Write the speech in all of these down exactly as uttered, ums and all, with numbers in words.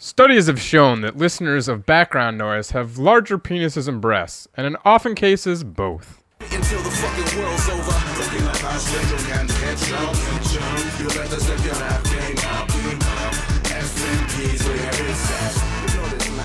Studies have shown that listeners of background noise have larger penises and breasts, and in often cases, both. Until the fucking world's over. Looking like I should and catch up. You better step your rap game up. S M P's where it's at. You know this, man.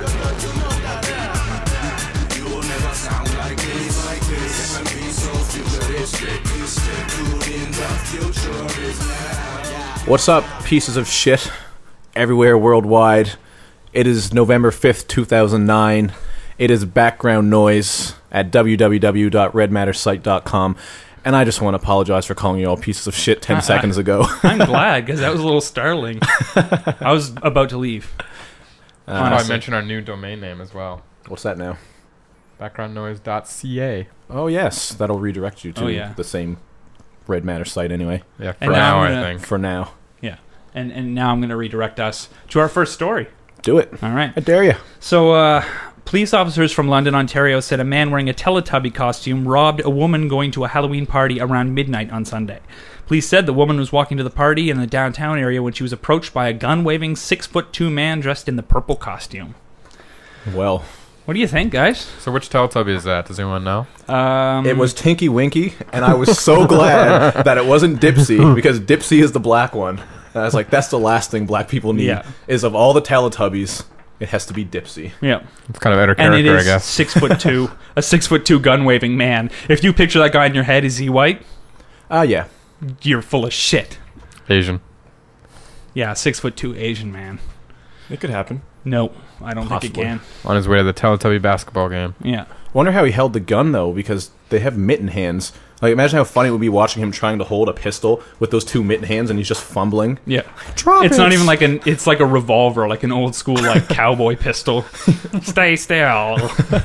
You will never sound like this, like this. S M P's so futuristic. Good in the future is now. What's up, pieces of shit everywhere worldwide? It is November fifth, two thousand nine. It is background noise at w w w dot red matter site dot com. And I just want to apologize for calling you all pieces of shit ten I, seconds ago. I'm glad, because that was a little startling. I was about to leave. Uh, I mentioned our new domain name as well. What's that now? background noise dot c a. Oh, yes. That'll redirect you to oh, yeah. the same Red Matter site anyway. Yeah, for and now, now gonna, I think. For now. Yeah. And, and now I'm going to redirect us to our first story. Do it. All right. I dare you. So, uh, police officers from London, Ontario said a man wearing a Teletubby costume robbed a woman going to a Halloween party around midnight on Sunday. Police said the woman was walking to the party in the downtown area when she was approached by a gun-waving six-foot-two man dressed in the purple costume. Well, what do you think, guys? So which Teletubby is that? Does anyone know? Um, it was Tinky Winky, and I was so glad that it wasn't Dipsy, because Dipsy is the black one. And I was like, that's the last thing black people need, yeah. is of all the Teletubbies, it has to be Dipsy. Yeah. It's kind of better and character, it is I guess. six foot two, a six foot two gun waving man. If you picture that guy in your head, is he white? Ah, uh, yeah. You're full of shit. Asian. Yeah, six foot two Asian man. It could happen. No, I don't Possibly. think it can. On his way to the Teletubby basketball game. Yeah. Wonder how he held the gun, though, because they have mitten hands. Like, imagine how funny it would be watching him trying to hold a pistol with those two mitten hands, and he's just fumbling. Yeah. Drop it's it. not even like an. It's like a revolver, like an old school like cowboy pistol. Stay still.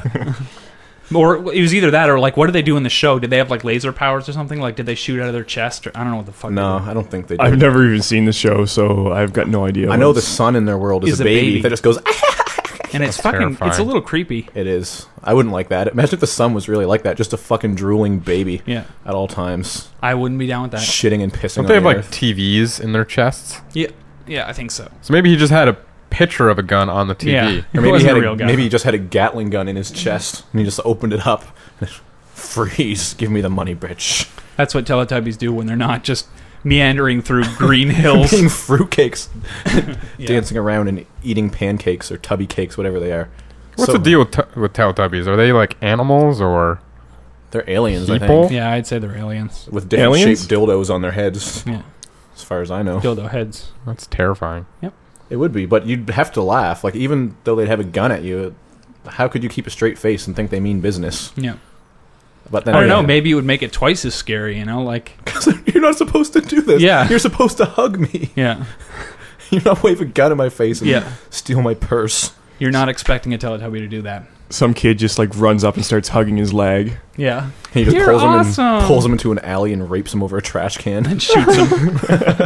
Or it was either that or like, what did they do in the show? Did they have like laser powers or something? Like, did they shoot out of their chest? Or I don't know what the fuck. No, they did. I don't think they did. I've never even seen the show, so I've got no idea. I know the son in their world is, is a, a baby, baby that just goes. And it's That's fucking. terrifying. It's a little creepy. It is. I wouldn't like that. Imagine if the son was really like that, just a fucking drooling baby. Yeah. At all times, I wouldn't be down with that. shitting and pissing. Don't on they have the like earth. T Vs in their chests? Yeah. Yeah, I think so. So maybe he just had a picture of a gun on the T V. Yeah. Or It maybe he wasn't had a a, real gun. maybe he just had a Gatling gun in his chest and he just opened it up. Freeze! Give me the money, bitch. That's what Teletubbies do when they're not just meandering through green hills. Eating fruitcakes, Yeah. dancing around and eating pancakes or tubby cakes, whatever they are. What's So- the deal with, t- with Teletubbies? Are they like animals or They're aliens, I people? think, Yeah, I'd say they're aliens. with different Aliens? shaped dildos on their heads. Yeah. As far as I know, Dildo heads. That's terrifying. it would be, but you'd have to laugh. Like, even though they'd have a gun at you, how could you keep a straight face and think they mean business? Yeah. But then I don't know. again- Maybe it would make it twice as scary, you know? Like, You're not supposed to do this. Yeah. You're supposed to hug me. yeah. You're not wave a gun in my face and Yeah. steal my purse. You're not expecting a Teletubby to do that. Some kid just like runs up and starts hugging his leg. Yeah. And he just You're pulls him awesome. and pulls him into an alley and rapes him over a trash can. And shoots him.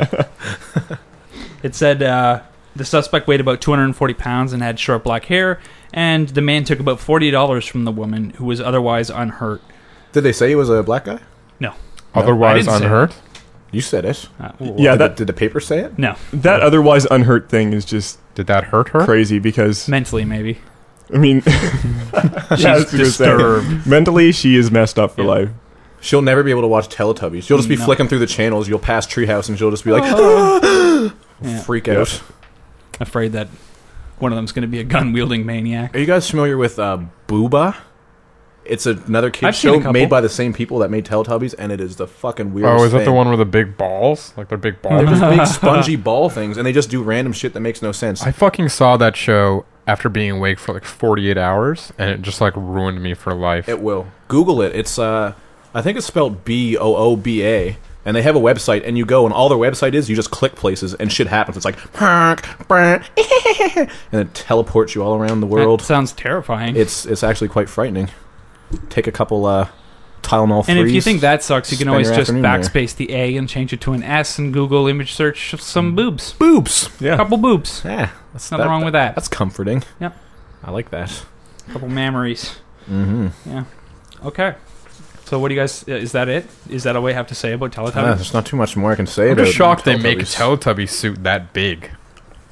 It said uh, the suspect weighed about two hundred forty pounds and had short black hair, and the man took about forty dollars from the woman, who was otherwise unhurt. Did they say he was a black guy? No. Otherwise I didn't say unhurt? You said it. Uh, Yeah, Did, that the, did the paper say it? No. that otherwise unhurt thing is just Did that hurt her? crazy because Mentally, maybe. I mean, She's yeah, I was gonna say, disturbed. mentally, she is messed up for Yeah. life. She'll never be able to watch Teletubbies. You'll just be No. flicking through the channels. You'll pass Treehouse and she'll just be like, Yeah. freak out. Afraid that one of them's going to be a gun-wielding maniac. Are you guys familiar with uh, Booba? It's another kid I've seen a show couple. made by the same people that made Teletubbies, and it is the fucking weirdest Oh, is that thing. the one with the big balls? Like they're big They're balls? just big spongy ball things, and they just do random shit that makes no sense. I fucking saw that show after being awake for like forty-eight hours, and it just like ruined me for life. It will. Google it. It's uh, I think it's spelled B O O B A, and they have a website, and you go, and all their website is you just click places, and shit happens. It's like, and it teleports you all around the world. That sounds terrifying. It's it's actually quite frightening. Take a couple uh, Tylenol and if you threes, think that sucks, you can spend always your just afternoon there. backspace the A and change it to an S and Google image search some boobs. boobs. Yeah, Couple boobs. Yeah, that's Nothing wrong with that. That's comforting. Yep. I like that. Couple mammaries. Mm-hmm. Yeah. Okay. So what do you guys... Uh, is that it? Is that all we have to say about Teletubbies? Uh, there's not too much more I can say I'm about just shocked they Teletubbies. make a Teletubby suit that big.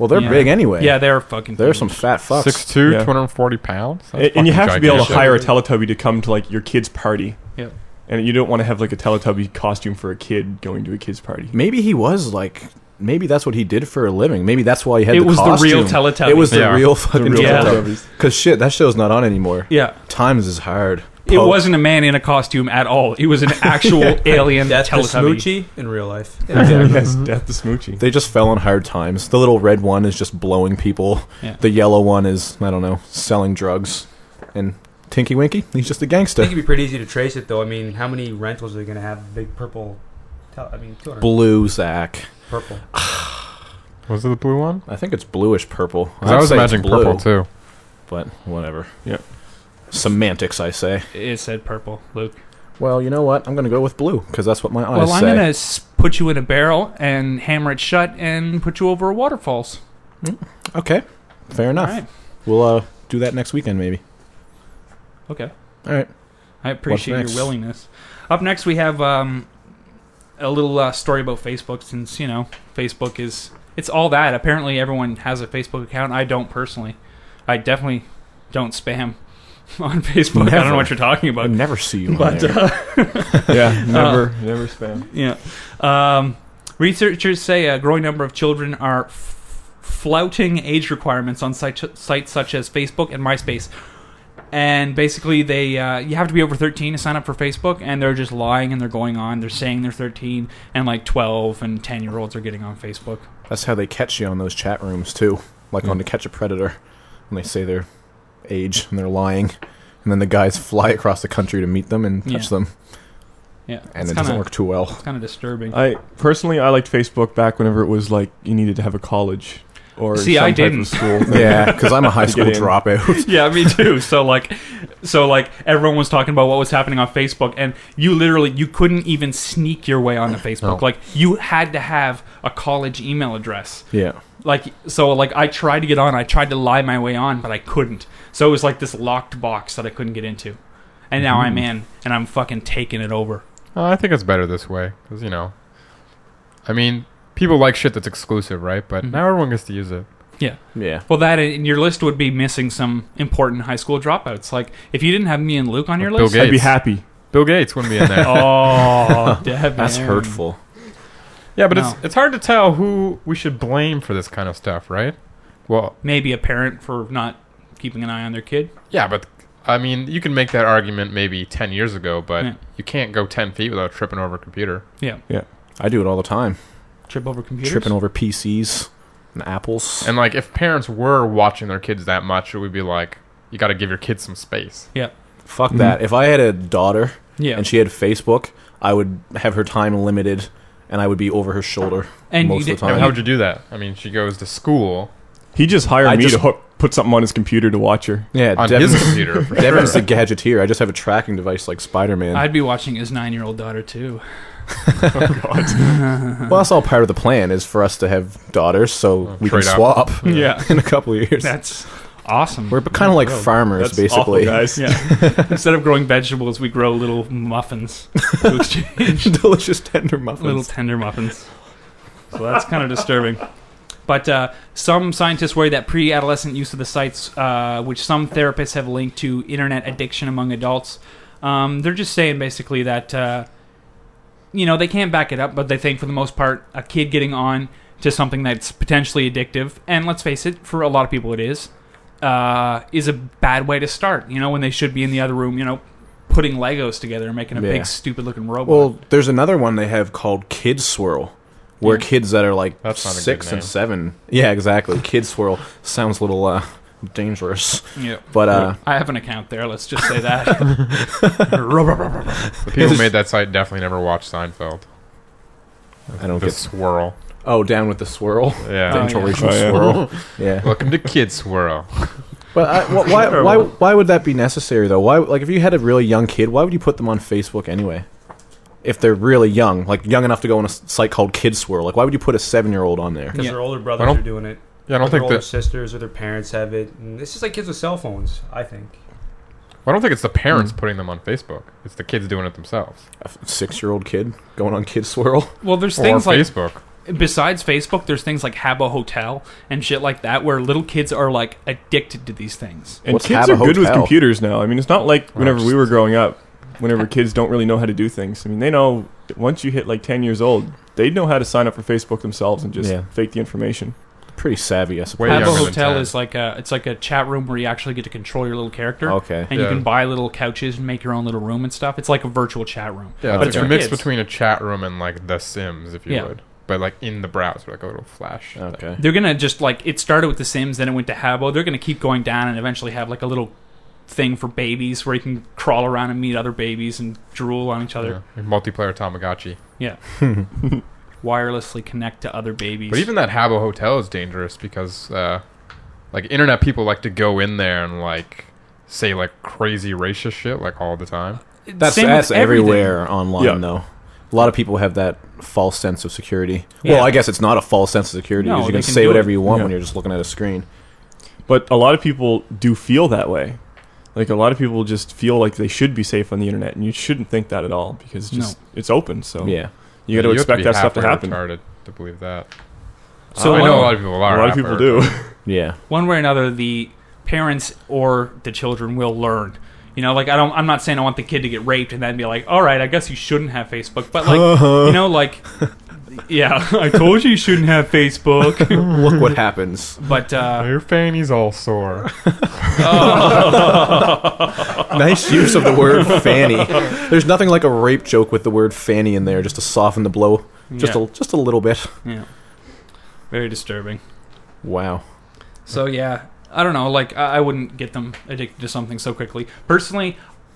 Well, they're Yeah. big anyway. Yeah, they're fucking. They're huge. some fat fucks. six two, Yeah. two hundred forty pounds. That's And, and you fucking have to be able to gigantic. hire a Teletubby to come to like your kid's party. Yeah. And you don't want to have like a Teletubby costume for a kid going to a kid's party. Maybe he was like. Maybe that's what he did for a living. Maybe that's why he had It the was the costume. real Teletubby. It was the Yeah. real fucking real Yeah. Teletubbies. Because shit, that show's not on anymore. Yeah. Times is hard. It Pope. wasn't a man in a costume at all. It was an actual alien That's the Teletubby. Smoochie in real life. Yes, Death to Smoochie. They just fell on hard times. The little red one is just blowing people. Yeah. The yellow one is, I don't know, selling drugs. And Tinky Winky, he's just a I gangster. think it'd be pretty easy to trace it, though. I mean, how many rentals are they going to have? Big purple. Tel- I mean, two hundred Blue, Zach. purple. Was it the blue one? I think it's bluish purple. 'Cause I'd I was say it's imagining blue, purple too. But whatever. Yeah. Semantics, I say. It said purple, Luke. Well, you know what? I'm going to go with blue because that's what my eyes Well, I'm say. gonna s- put you in a barrel and hammer it shut and put you over waterfalls. Okay, fair enough. All right. We'll uh, do that next weekend, maybe. Okay. All right. I appreciate your next? willingness. Up next, we have um, a little uh, story about Facebook. Since you know, Facebook is it's all that. Apparently, everyone has a Facebook account. I don't personally. I definitely don't spam on Facebook. I don't know Never. what you're talking I about. never see you on But there. uh, Yeah, never, never spam. yeah, um, researchers say a growing number of children are f- flouting age requirements on site- sites such as Facebook and MySpace. And basically, they uh, you have to be over thirteen to sign up for Facebook, and they're just lying and they're going on. They're saying they're thirteen, and like twelve and ten year olds are getting on Facebook. That's how they catch you on those chat rooms, too. Like Mm. on To Catch a Predator. When they say their age and they're lying. And then the guys fly across the country to meet them and touch Yeah. them. Yeah, And it's it doesn't kinda- work too well. It's kind of disturbing. I personally, I liked Facebook back whenever it was like you needed to have a college or See, some I type didn't. of school. Yeah, because I'm a high To school get in. dropout. Yeah, me too. So like, so like everyone was talking about what was happening on Facebook, and you literally you couldn't even sneak your way onto Facebook. No. Like you had to have a college email address. Yeah. Like so, like I tried to get on, I tried to lie my way on, but I couldn't. So it was like this locked box that I couldn't get into, and now I'm in, and I'm fucking taking it over. Uh, I think it's better this way because you know, I mean, people like shit that's exclusive, right? But Mhm. now everyone gets to use it. Yeah. Yeah. Well, that in your list would be missing some important high school dropouts. Like if you didn't have me and Luke on your Like Bill list, Gates. I'd be happy. Bill Gates wouldn't be in there. oh, Devin. That's hurtful. Yeah, but No. it's it's hard to tell who we should blame for this kind of stuff, right? Well, Maybe a parent for not keeping an eye on their kid. yeah, but I mean, you can make that argument maybe ten years ago, but Yeah. you can't go ten feet without tripping over a computer. Yeah, I do it all the time. trip over computers. Tripping over P Cs and apples. And like, if parents were watching their kids that much, it would be like, you got to give your kids some space. Yeah, Fuck that. If I had a daughter yeah. and she had Facebook, I would have her time limited and I would be over her shoulder And most you of the did- I mean, time. how would you do that? I mean, she goes to school He just hired I me just- to hook, put something on his computer to watch her. yeah, on Devin's, his computer. For Devin's sure. the gadgeteer. I just have a tracking device like Spider-Man. I'd be watching his nine-year-old daughter too. well, that's all part of the plan is for us to have daughters so Oh, we can trade up. swap Yeah, in a couple of years. that's awesome. We're kind of like farmers, That's basically. awful, guys. yeah. Instead of growing vegetables, we grow little muffins to exchange. Delicious tender muffins. Little tender muffins. So that's kind of disturbing. But uh, some scientists worry that pre-adolescent use of the sites, uh, which some therapists have linked to internet addiction among adults, um, they're just saying basically that, uh, you know, they can't back it up, but they think for the most part, a kid getting on to something that's potentially addictive, and let's face it, for a lot of people it is, uh, is a bad way to start. You know, when they should be in the other room, you know, putting Legos together and making a Yeah. big stupid-looking robot. Well, there's another one they have called Kid Swirl, where Yeah. kids that are like That's not a good six and name. seven. Yeah, exactly. Kid Swirl sounds a little uh, dangerous, yeah. but uh, I have an account there. Let's just say that. The people who made that site definitely never watched Seinfeld. I don't The get. swirl. Oh, down with the swirl. Yeah. The Oh, yeah. interracial Oh, yeah. swirl. Yeah. Welcome to Kid Swirl. But I, wh- why, why, why would that be necessary though? Why, like, if you had a really young kid, why would you put them on Facebook anyway? If they're really young, like young enough to go on a s- site called Kid Swirl, like, why would you put a seven-year-old on there? Because Yeah. their older I brothers don't- are doing it. Yeah, I don't Or their think older that. sisters or their parents have it. And it's just like kids with cell phones, I think. I don't think it's the parents putting them on Facebook. It's the kids doing it themselves. A f- six-year-old kid going on Kid Swirl. Well, there's Or things like Facebook. besides Facebook, there's things like Habbo Hotel and shit like that where little kids are like addicted to these things. And What's kids Habbo are good with Hotel? computers now. I mean, it's not like whenever just- we were growing up, whenever kids don't really know how to do things. I mean, they know once you hit like ten years old, they know how to sign up for Facebook themselves and just Yeah. fake the information. Pretty savvy, I Way suppose. younger Habbo than Hotel ten. is like a it's like a chat room where you actually get to control your little character. Okay. And you Yeah. can buy little couches and make your own little room and stuff. It's like a virtual chat room. Yeah, but it's it's a for mix kids. between a chat room and like The Sims, if you Yeah. would. But like in the browser, like a little flash. thing. Okay. They're gonna just like it started with The Sims, then it went to Habbo. They're gonna keep going down and eventually have like a little thing for babies where you can crawl around and meet other babies and drool on each other. Yeah. Multiplayer Tamagotchi. Yeah. Wirelessly connect to other babies. But even that Habbo Hotel is dangerous because, uh, like, internet people like to go in there and like say like crazy racist shit like all the time. That's Same with that's everything. everywhere online, Yeah. though. A lot of people have that false sense of security. Yeah. Well, I guess it's not a false sense of security. No, because you they can can say do whatever it. you want Yeah. when you're just looking at a screen. But a lot of people do feel that way. Like a lot of people just feel like they should be safe on the internet, and you shouldn't think that at all because it's just it's open. So Yeah. you got to have expect be that stuff to halfway happen. Retarded to believe that. So I know one- a lot of people are. A lot of halfway people do. retarded. Yeah. one way or another, the parents or the children will learn. You know, like I don't. I'm not saying I want the kid to get raped and then be like, "All right, I guess you shouldn't have Facebook." But like, you know, like, yeah, I told you you shouldn't have Facebook. Look what happens. But uh, Your fanny's all sore. Nice use of the word fanny. There's nothing like a rape joke with the word fanny in there just to soften the blow. Just yeah, a just a little bit. yeah, very disturbing. Wow. So yeah, I don't know. Like I, I wouldn't get them addicted to something so quickly. Personally,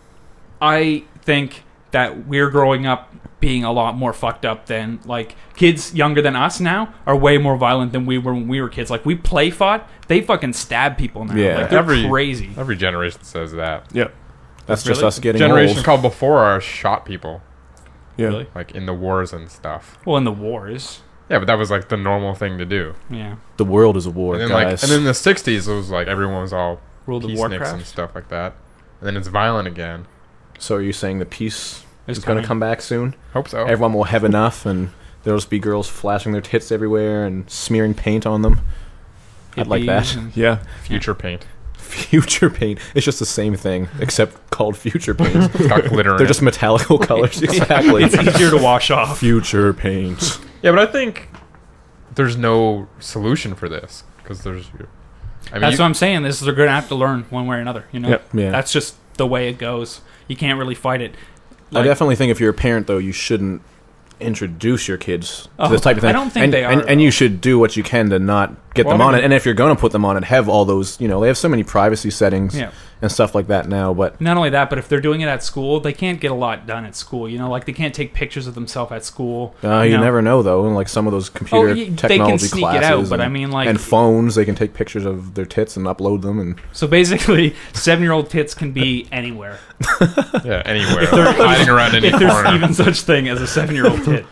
I think that we're growing up being a lot more fucked up than like kids younger than us now are way more violent than we were when we were kids. Like we play fought, they fucking stab people now. Yeah. Like, they're Every- crazy. Every generation says that. Yeah, That's just Really? us getting Generation old. called before ours shot people yeah. Really? like in the wars and stuff. Well, in the wars, Yeah, but that was like the normal thing to do. yeah, The world is a war, And then guys. like, and then in the sixties, it was like everyone was all World of peaceniks Warcraft and stuff like that. And then it's violent again. so are you saying the peace It's is going coming. to come back soon? Hope so. Everyone will have enough, and there'll just be girls flashing their tits everywhere and smearing paint on them. I'd like Hippies that. and- Yeah. Future paint. Future paint. It's just the same thing, except called future paint. It's got glitter in They're it. just metallical colors. Exactly. It's easier to wash off. Future paint. Yeah, but I think there's no solution for this because there's. I mean, That's you- what I'm saying. This they're gonna have to learn one way or another. You know, Yep. Yeah. that's just the way it goes. You can't really fight it. I definitely think if you're a parent, though, you shouldn't introduce your kids Oh, to this type of thing. I don't think and, they and, are, and though. you should do what you can to not get Well, them I on mean- it. And if you're going to put them on it, have all those, you know, they have so many privacy settings Yeah. and stuff like that now. But Not only that, but if they're doing it at school, they can't get a lot done at school. You know, like they can't take pictures of themselves at school. uh, you know. never know, though. And like some of those computer Oh, y- they can technology sneak it classes, out, but and, I mean, like- and phones, they can take pictures of their tits and upload them. And So basically, seven-year-old tits can be anywhere. yeah, anywhere. Like, hiding around any If there's corner. even such thing as a seven-year-old tit.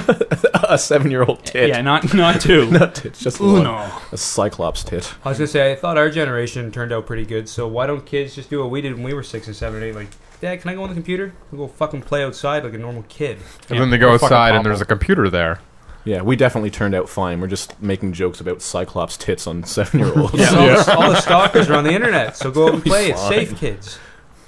a seven-year-old tit, Yeah, not not two. not tits, just one. Uno. A cyclops tit. I was gonna say I thought our generation turned out pretty good. So why don't kids just do what we did when we were six and seven and eight? Like, Dad, can I go on the computer? We'll go fucking play outside like a normal kid. And then they go Or fucking outside and pop there's a up. computer there. Yeah, we definitely turned out fine. We're just making jokes about cyclops tits on seven-year-olds. Yeah, all, the, all the stalkers are on the internet. So go out and play. It's Fine. safe, kids.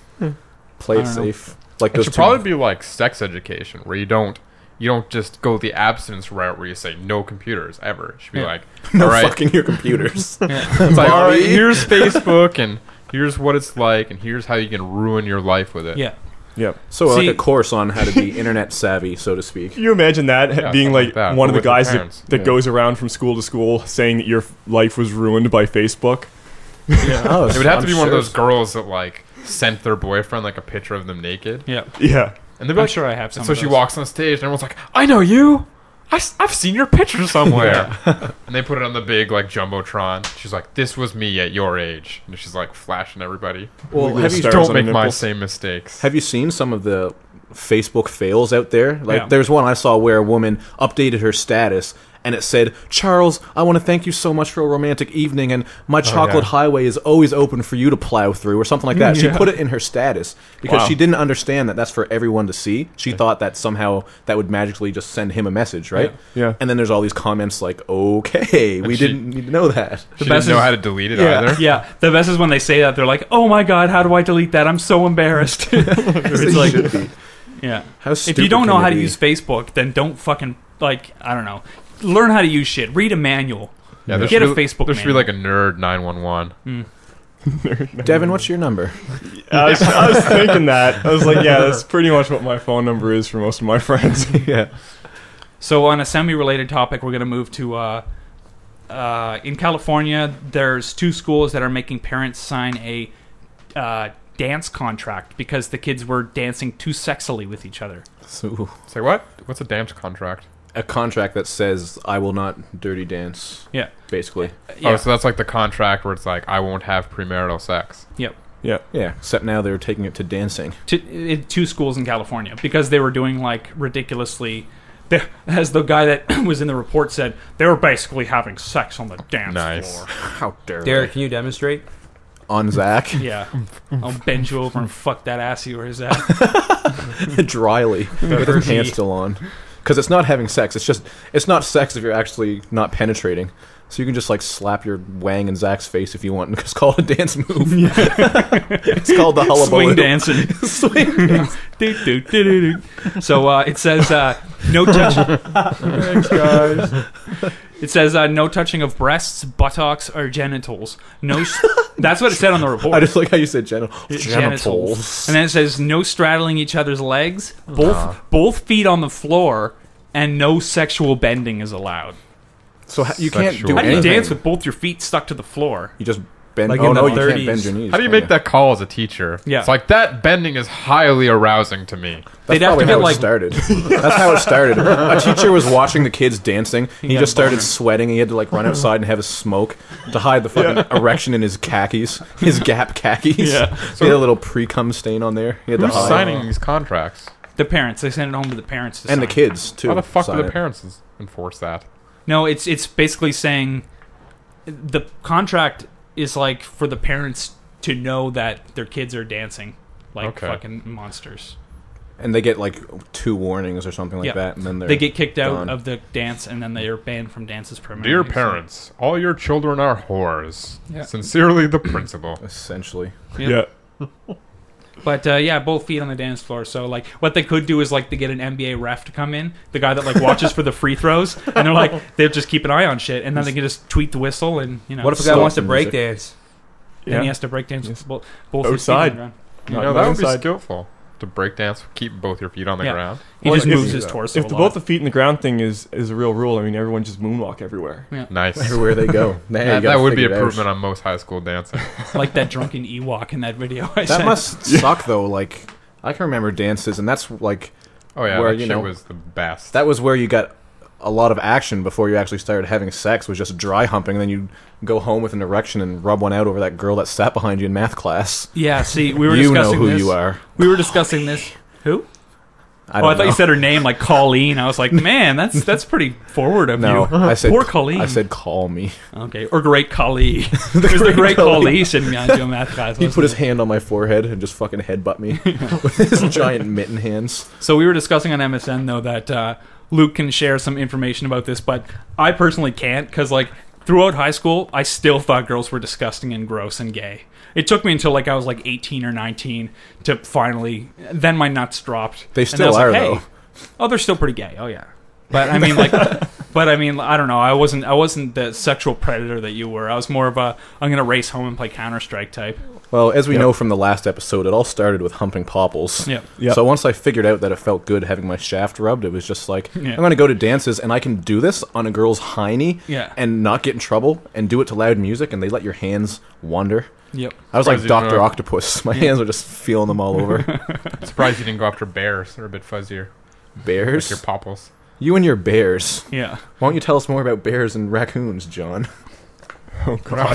Play I it don't know. safe. Like It those should two- probably be like sex education, where you don't you don't just go the abstinence route where you say no computers ever. It should be Yeah. like, no all right, fucking your computers. it's like, all right, here's Facebook and here's what it's like and here's how you can ruin your life with it. Yeah. Yeah. So See- like a course on how to be internet savvy, so to speak. Can you imagine that Yeah, being something like like that, one of but the with guys the that, parents. that Yeah. goes around from school to school saying that your f- life was ruined by Facebook? Oh, It would have I'm to be one of sure. those girls that like sent their boyfriend like a picture of them naked, Yeah. Yeah. and they'd be I'm like, sure I have some. and so of she those. walks on stage and everyone's like, I know you. I, have seen your picture somewhere. And they put it on the big like jumbotron. She's like, this was me at your age, and she's like flashing everybody. Well, Wiggly have you stars Don't on the make my nipples. same mistakes. have you seen some of the Facebook fails out there? Like, Yeah. there's one I saw where a woman updated her status, and it said, "Charles, I want to thank you so much for a romantic evening, and my chocolate yeah. highway is always open for you to plow through," or something like that. Yeah. She put it in her status because Wow. she didn't understand that that's for everyone to see. She thought that somehow that would magically just send him a message, right? Yeah. And then there's all these comments like, "Okay, we she- didn't need to know that." She best didn't know is- how to delete it Yeah, either. yeah. The best is when they say that they're like, "Oh my god, how do I delete that? I'm so embarrassed." It's like, Should be. yeah. How If stupid you don't know can how you to be? use Facebook, then don't fucking like I don't know. Learn how to use shit. Read a manual. Yeah, there Get should a be- Facebook There should be manual. like a nerd nine one one. Devin, what's your number? I was, I was thinking that. I was like, yeah, that's pretty much what my phone number is for most of my friends. Yeah. So on a semi-related topic, we're going to move to uh, uh, in California. There's two schools that are making parents sign a uh, dance contract because the kids were dancing too sexily with each other. So, Say what? What's a dance contract? a contract that says, "I will not dirty dance," Yeah, basically. yeah, Oh, so that's like the contract where it's like, I won't have premarital sex. yep. Yeah. Yeah, except now they're taking it to dancing. To, it, two schools in California because they were doing like ridiculously. They, as the guy that was in the report said, they were basically having sex on the dance Nice. floor. How dare Derek, can you demonstrate? On Zach. Yeah, I'll bend you over and fuck that ass you where is that? Dryly. With his Hershey. pants still on. Because it's not having sex. It's just, it's not sex if you're actually not penetrating. So you can just like slap your wang in Zach's face if you want. It's called a dance move. It's called the hullabaloo. Swing dancing. Swing dance. Do, do, do, do, do. So uh, it says uh, no touch. Thanks, guys. It says uh, no touching of breasts, buttocks, or genitals. No, s- that's what it said on the report. I just like how you said genital. Genitals. And then it says no straddling each other's legs, both Nah. both feet on the floor, and no sexual bending is allowed. So ha- you can't Sexual. do How do you anything. dance with both your feet stuck to the floor? You just bend. Like oh in no, the you thirties. can't bend your knees. How do you can make that call as a teacher? Yeah. It's like, that bending is highly arousing to me. That's They'd have probably to get how like it started. That's how it started. A teacher was watching the kids dancing. He got just a started boner. sweating. He had to like run outside and have a smoke to hide the fucking erection in his khakis, his Gap khakis. Yeah. So he had a little pre-cum stain on there. He had Who's to hide. signing these contracts? the parents. They send it home to the parents to And the sign. kids too. How the fuck sign do the it. parents enforce that? No, it's it's basically saying the contract is like for the parents to know that their kids are dancing like Okay. fucking monsters. And they get like two warnings or something like Yeah. that, and then they're They get kicked out gone. of the dance, and then they are banned from dances permanently. Dear So- parents, all your children are whores. Yeah. Sincerely, the principal. essentially. Yeah. Yeah. But uh, yeah, both feet on the dance floor. So like, what they could do is like they get an N B A ref to come in, the guy that like watches for the free throws, and they're like they'll just keep an eye on shit, and then they can just tweet the whistle, and you know. What if a guy Stop wants to the break music. dance? then Yeah. he has to break dance Yes. with both, both his feet on Outside. the ground. You Not- know, not that would be inside. skillful. To break dance, keep both your feet on the Yeah. ground. He Well, just if- moves his torso. If a the, lot. both the feet in the ground thing is, is a real rule, I mean, everyone just moonwalk everywhere. Nice. Everywhere they go. Man, you That, gotta that would be figure it out. improvement on most high school dancing. like that drunken Ewok in that video. I That sent. must suck though. Like I can remember dances, and that's like Oh yeah, Where, that you shit know, was the best. that was where you got a lot of action before you actually started having sex. Was just dry humping, and then you go home with an erection and rub one out over that girl that sat behind you in math class. Yeah, see, we were You know discussing who this. you are. We were discussing this. Who? I Oh, don't I thought know. you said her name, like Colleen. I was like, man, that's that's pretty forward of No, you. I said Poor Colleen. I said call me. Okay, or Great Kali. There's the Great Kali sitting behind you in math class. He put his hand on my forehead and just fucking headbutt me with his giant mitten hands. So we were discussing on M S N though that uh, Luke can share some information about this, but I personally can't because like throughout high school, I still thought girls were disgusting and gross and gay. It took me until like I was like eighteen or nineteen to finally. Then my nuts dropped. They And then I still was like, are, hey, though. Oh, they're still pretty gay. Oh yeah. But I mean, like, but I mean, I don't know. I wasn't, I wasn't the sexual predator that you were. I was more of a, I'm gonna race home and play Counter Strike type. Well, as we Yep. know from the last episode, it all started with humping popples. Yeah. Yep. So once I figured out that it felt good having my shaft rubbed, it was just like, Yeah. I'm going to go to dances and I can do this on a girl's hiney Yeah. and not get in trouble and do it to loud music, and they let your hands wander. Yep. I was like Surprised you Doctor didn't know. Octopus. My hands were just feeling them all over. Surprised you didn't go after bears. They're a bit fuzzier. Like Bears? your popples. You and your bears. Yeah. Why don't you tell us more about bears and raccoons, John? Oh, God.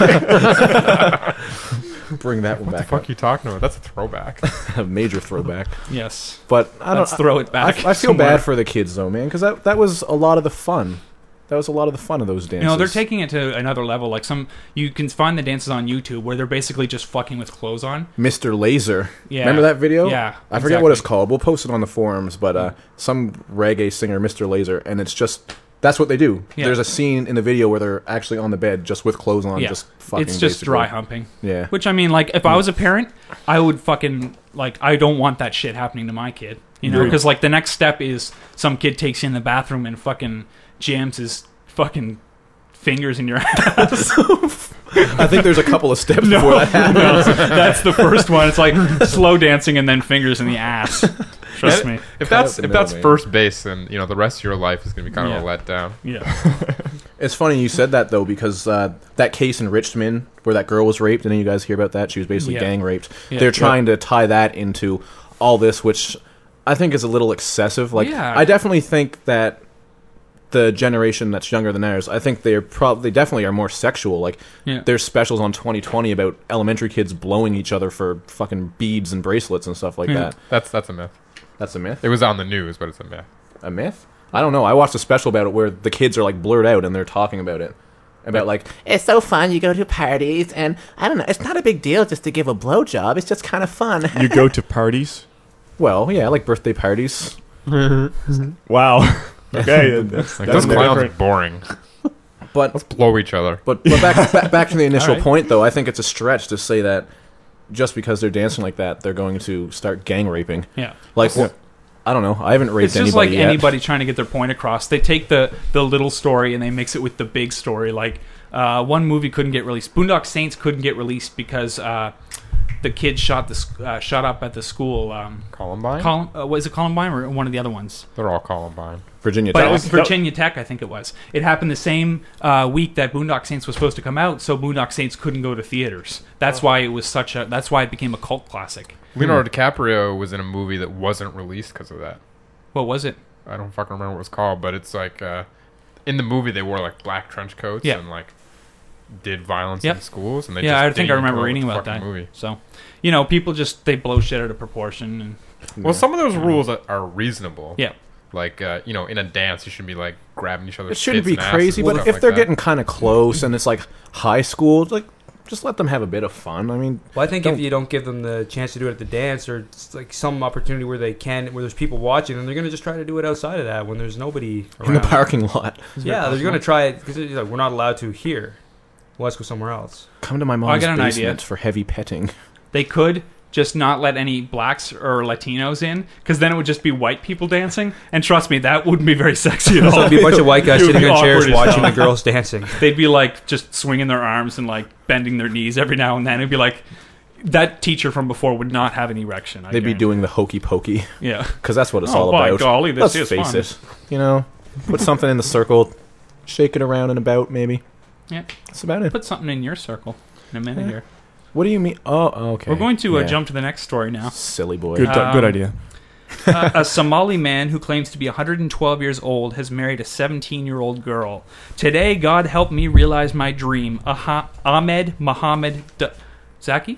Bring that one What the back fuck are you talking about? That's a throwback. up. A major throwback. Yes. But I don't Let's throw it back. I, I feel somewhere. bad for the kids though, man, because that that was a lot of the fun. that was a lot of the fun of those dances. You know, they're taking it to another level. Like some, you can find the dances on YouTube where they're basically just fucking with clothes on. Mister Laser. Yeah. Remember that video? Yeah, I forget what it's exactly. called. We'll post it on the forums, but uh, some reggae singer, Mister Laser, and it's just, that's what they do. Yeah. There's a scene in the video where they're actually on the bed just with clothes on, Yeah, just fucking it's just basically. dry humping. Yeah. Which I mean, like, if I was a parent, I would fucking like. I don't want that shit happening to my kid. You know, Agreed. because like the next step is some kid takes you in the bathroom and fucking jams his fucking fingers in your ass. I think there's a couple of steps before that happens. No, that's the first one. It's like slow dancing and then fingers in the ass. Trust me. If Cut that's out the if that's middleman. first base, then you know the rest of your life is going to be kind of Yeah. a letdown. Yeah. It's funny you said that, though, because uh, that case in Richmond where that girl was raped, didn't you guys hear about that? She was basically Yeah. gang raped. Yeah. They're trying to tie that into all this, which I think is a little excessive. Like, Yeah. I definitely think that the generation that's younger than ours, I think they're probably, they definitely are more sexual. Like, Yeah. there's specials on twenty twenty about elementary kids blowing each other for fucking beads and bracelets and stuff like Yeah. that. That's that's a myth. That's a myth? It was on the news, but it's a myth. A myth? I don't know. I watched a special about it where the kids are like blurred out and they're talking about it. About like, it's so fun, you go to parties, and I don't know, it's not a big deal just to give a blowjob, it's just kind of fun. You go to parties? Well, yeah, like birthday parties. Wow. Okay. That's, Like that's those clowns are different. boring. But Let's blow each other. but, but back, back back to the initial All right. point, though, I think it's a stretch to say that just because they're dancing like that, they're going to start gang raping. Yeah. Like, Yeah. I don't know. I haven't raped It's just anybody like yet. anybody trying to get their point across. They take the, the little story and they mix it with the big story. Like, uh, one movie couldn't get released. Boondock Saints couldn't get released because uh, the kid shot the sc- uh, shot up at the school. Um, Columbine. Col- uh, was it Columbine or one of the other ones? They're all Columbine. Virginia But Tech. it was that- Virginia Tech, I think it was. It happened the same uh, week that Boondock Saints was supposed to come out, so Boondock Saints couldn't go to theaters. That's why it was such a. That's why it became a cult classic. Leonardo DiCaprio was in a movie that wasn't released because of that. What was it? I don't fucking remember what it was called, but it's like uh, in the movie they wore like black trench coats Yeah. and like did violence Yep. in schools. And they Yeah, I just think I didn't remember go reading with the about that. fucking movie. So, you know, people just they blow shit out of proportion. And Well, some of those rules are- are reasonable. yeah, Like, uh, you know, in a dance, you shouldn't be like grabbing each other's It shouldn't tits be and crazy, asses but and if stuff like they're that. getting kind of close and it's like high school, like just let them have a bit of fun. I mean, Well, I think Don't- if you don't give them the chance to do it at the dance or it's like some opportunity where they can, where there's people watching, then they're going to just try to do it outside of that when there's nobody in the around. parking lot. Yeah, they're going to try it because like, we're not allowed to here. Well, let's go somewhere else. Come to my I mom's got an basement idea. for heavy petting. they could just not let any blacks or Latinos in, because then it would just be white people dancing. And trust me, that wouldn't be very sexy at So all. it'd be a bunch of white guys It would sitting be in chairs awkward as watching hell. the girls dancing. They'd be like just swinging their arms and like bending their knees every now and then. It'd be like that teacher from before would not have an erection. I They'd be guarantee. doing the hokey pokey yeah. because that's what it's Oh, all by about. golly, this Let's is face fun. it. You know, put something in the circle, shake it around and about. Maybe Yeah. that's about it. Put something in your circle in a minute Yeah. here. What do you mean? Oh, okay. We're going to uh, Yeah. jump to the next story now. Silly boy. Good, Um, good idea. uh, a Somali man who claims to be one hundred twelve years old has married a seventeen-year-old girl. Today, God helped me realize my dream. Aha- Ahmed Mohammed D- Zaki?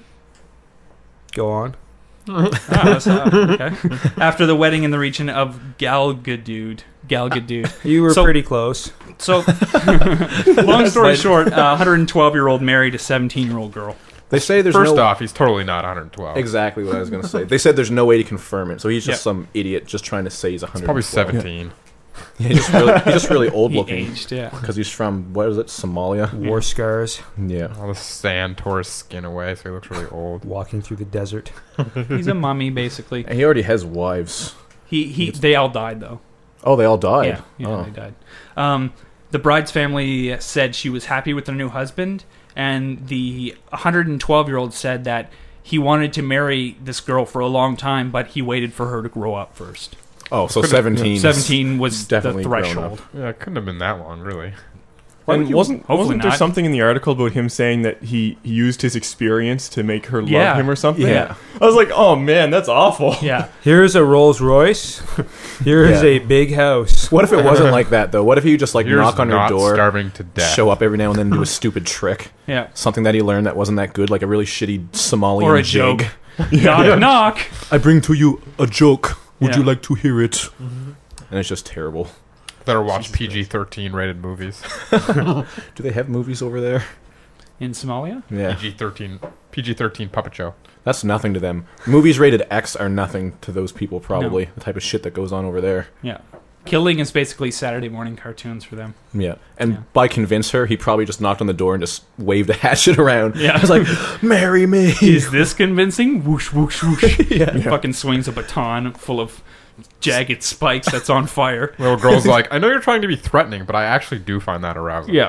Go on. Oh, that's, uh, okay. After the wedding in the region of Galgadude. Galgadude. You were So- pretty close. So, long story short, a one hundred twelve-year-old married a seventeen-year-old girl. They say there's First no off, he's totally not one hundred twelve. exactly what I was going to say. They said there's no way to confirm it, so he's just Yeah. some idiot just trying to say he's one hundred. Probably seventeen. Yeah, he's just really, he's just really old He looking aged, yeah. because he's from what is it, Somalia? War scars, Yeah. All the sand tore his skin away, so he looks really old. walking through the desert. He's a mummy, basically. And he already has wives. He he. They all died, though. Oh, they all died. Yeah, yeah, oh. they died. Um, the bride's family said she was happy with their new husband, and the one hundred twelve-year-old said that he wanted to marry this girl for a long time, but he waited for her to grow up first. Oh, so seventeen. seventeen was definitely the grown threshold. Yeah, it couldn't have been that long, really. Why would And you- wasn't hopefully wasn't there not. something in the article about him saying that he he used his experience to make her love Yeah. him or something? Yeah. I was like, oh man, that's awful. Yeah, Here's a Rolls Royce. Here's Yeah. a big house. What if it wasn't like that though? What if you just like Here's knock on her not door, starving to death. show up every now and then, and do a stupid trick, yeah. something that he learned that wasn't that good, like a really shitty Somalian Or a jig. joke. Knock, knock. I bring to you a joke. Would Yeah. you like to hear it? And it's just terrible. Better watch P G thirteen rated movies. Do they have movies over there? In Somalia? Yeah. P G thirteen P G thirteen puppet show. That's nothing to them. Movies rated X are nothing to those people, probably. No. The type of shit that goes on over there. Yeah. Killing is basically Saturday morning cartoons for them. Yeah. And Yeah. by convince her, he probably just knocked on the door and just waved a hatchet around. Yeah. I was like, marry me. Is this convincing? Whoosh, whoosh, whoosh. Yeah. Fucking swings a baton full of jagged spikes that's on fire. Little girl's like, I know you're trying to be threatening, but I actually do find that arousing. Yeah.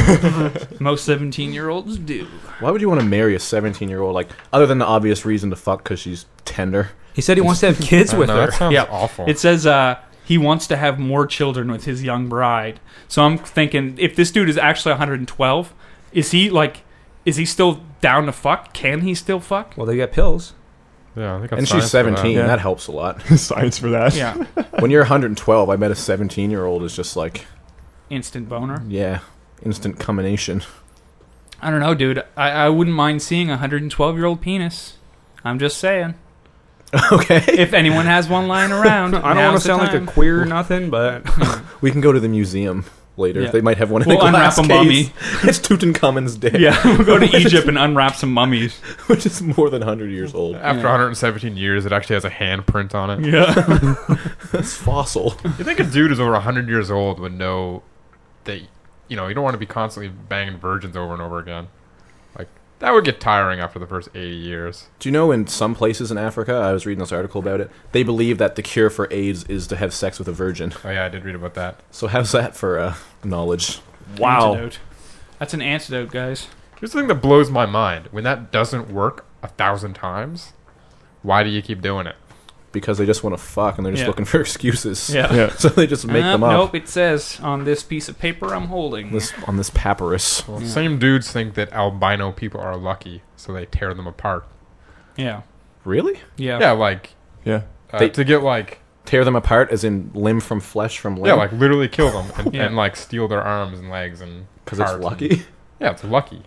Most seventeen-year-olds do. Why would you want to marry a seventeen-year-old? Like, other than the obvious reason to fuck because she's tender. He said he wants to have kids I with know, her. that sounds Yeah. awful. It says uh, he wants to have more children with his young bride. So I'm thinking, if this dude is actually one hundred twelve, is he like, is he still down to fuck? Can he still fuck? Well, they got pills. yeah, I think that's And science she's for that. seventeen. Yeah. That helps a lot. Science for that. Yeah. When you're one hundred twelve, I bet a seventeen-year-old is just like, Instant boner. yeah, instant combination. I don't know, dude. I, I wouldn't mind seeing a one hundred twelve-year-old penis. I'm just saying. Okay. If anyone has one lying around, I don't want now's to the sound like a time. queer or nothing, but We can go to the museum later. Yeah. They might have one in We'll the unwrap glass a case. mummy. It's Tutankhamun's dick. Yeah, we'll go to Egypt and unwrap some mummies. Which is more than one hundred years old. After Yeah. one hundred seventeen years, it actually has a handprint on it. Yeah. That's fossil. You think a dude who's over one hundred years old would know that, you know, you don't want to be constantly banging virgins over and over again. Like, that would get tiring after the first eighty years. Do you know in some places in Africa, I was reading this article about it, they believe that the cure for AIDS is to have sex with a virgin. Oh, yeah, I did read about that. So how's that for uh, knowledge? Wow. Antidote. That's an antidote, guys. Here's the thing that blows my mind. When that doesn't work a thousand times, why do you keep doing it? Because they just want to fuck and they're just Yeah. looking for excuses. Yeah. Yeah. So they just make Uh, them up Nope, it says on this piece of paper I'm holding. this, on this papyrus. Well, Yeah. same dudes think that albino people are lucky, so they tear them apart. Yeah. Really? Yeah. Yeah, like, Yeah. uh, They- to get, like, Tear them apart as in limb from flesh from limb? yeah, like, literally kill them and, Yeah. and like, steal their arms and legs and because it's hearts lucky? and- yeah, it's lucky.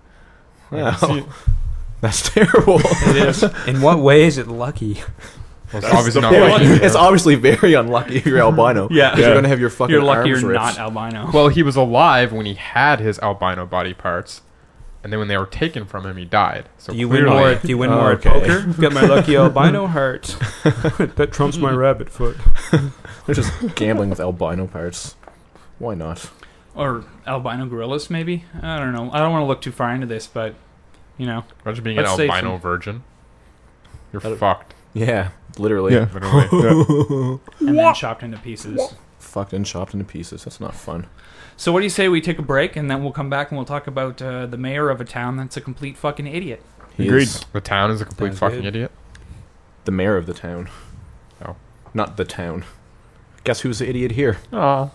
Yeah. See, That's terrible. It is. in what way is it lucky? well, it's obviously the not point. lucky. It's obviously very unlucky if you're albino. Yeah. 'Cause Yeah. You're going to have your fucking You're lucky arms you're ripped. not albino. Well, he was alive when he had his albino body parts, and then when they were taken from him, he died. So Do you win clearly, more? Do you win more at Okay. poker? Got my lucky albino heart. That trumps my rabbit foot. They're just gambling with albino parts. Why not? Or albino gorillas, maybe? I don't know. I don't want to look too far into this, but, you know. Imagine being Let's an say albino some- virgin. You're That'd- fucked. Yeah, literally. Yeah. Literally. And then chopped into pieces. Fucked and chopped into pieces. That's not fun. So what do you say we take a break, and then we'll come back and we'll talk about uh, the mayor of a town that's a complete fucking idiot. He Agreed. is The town is a complete Sounds fucking good. idiot. the mayor of the town. Oh. Not the town. Guess who's the idiot here? Oh.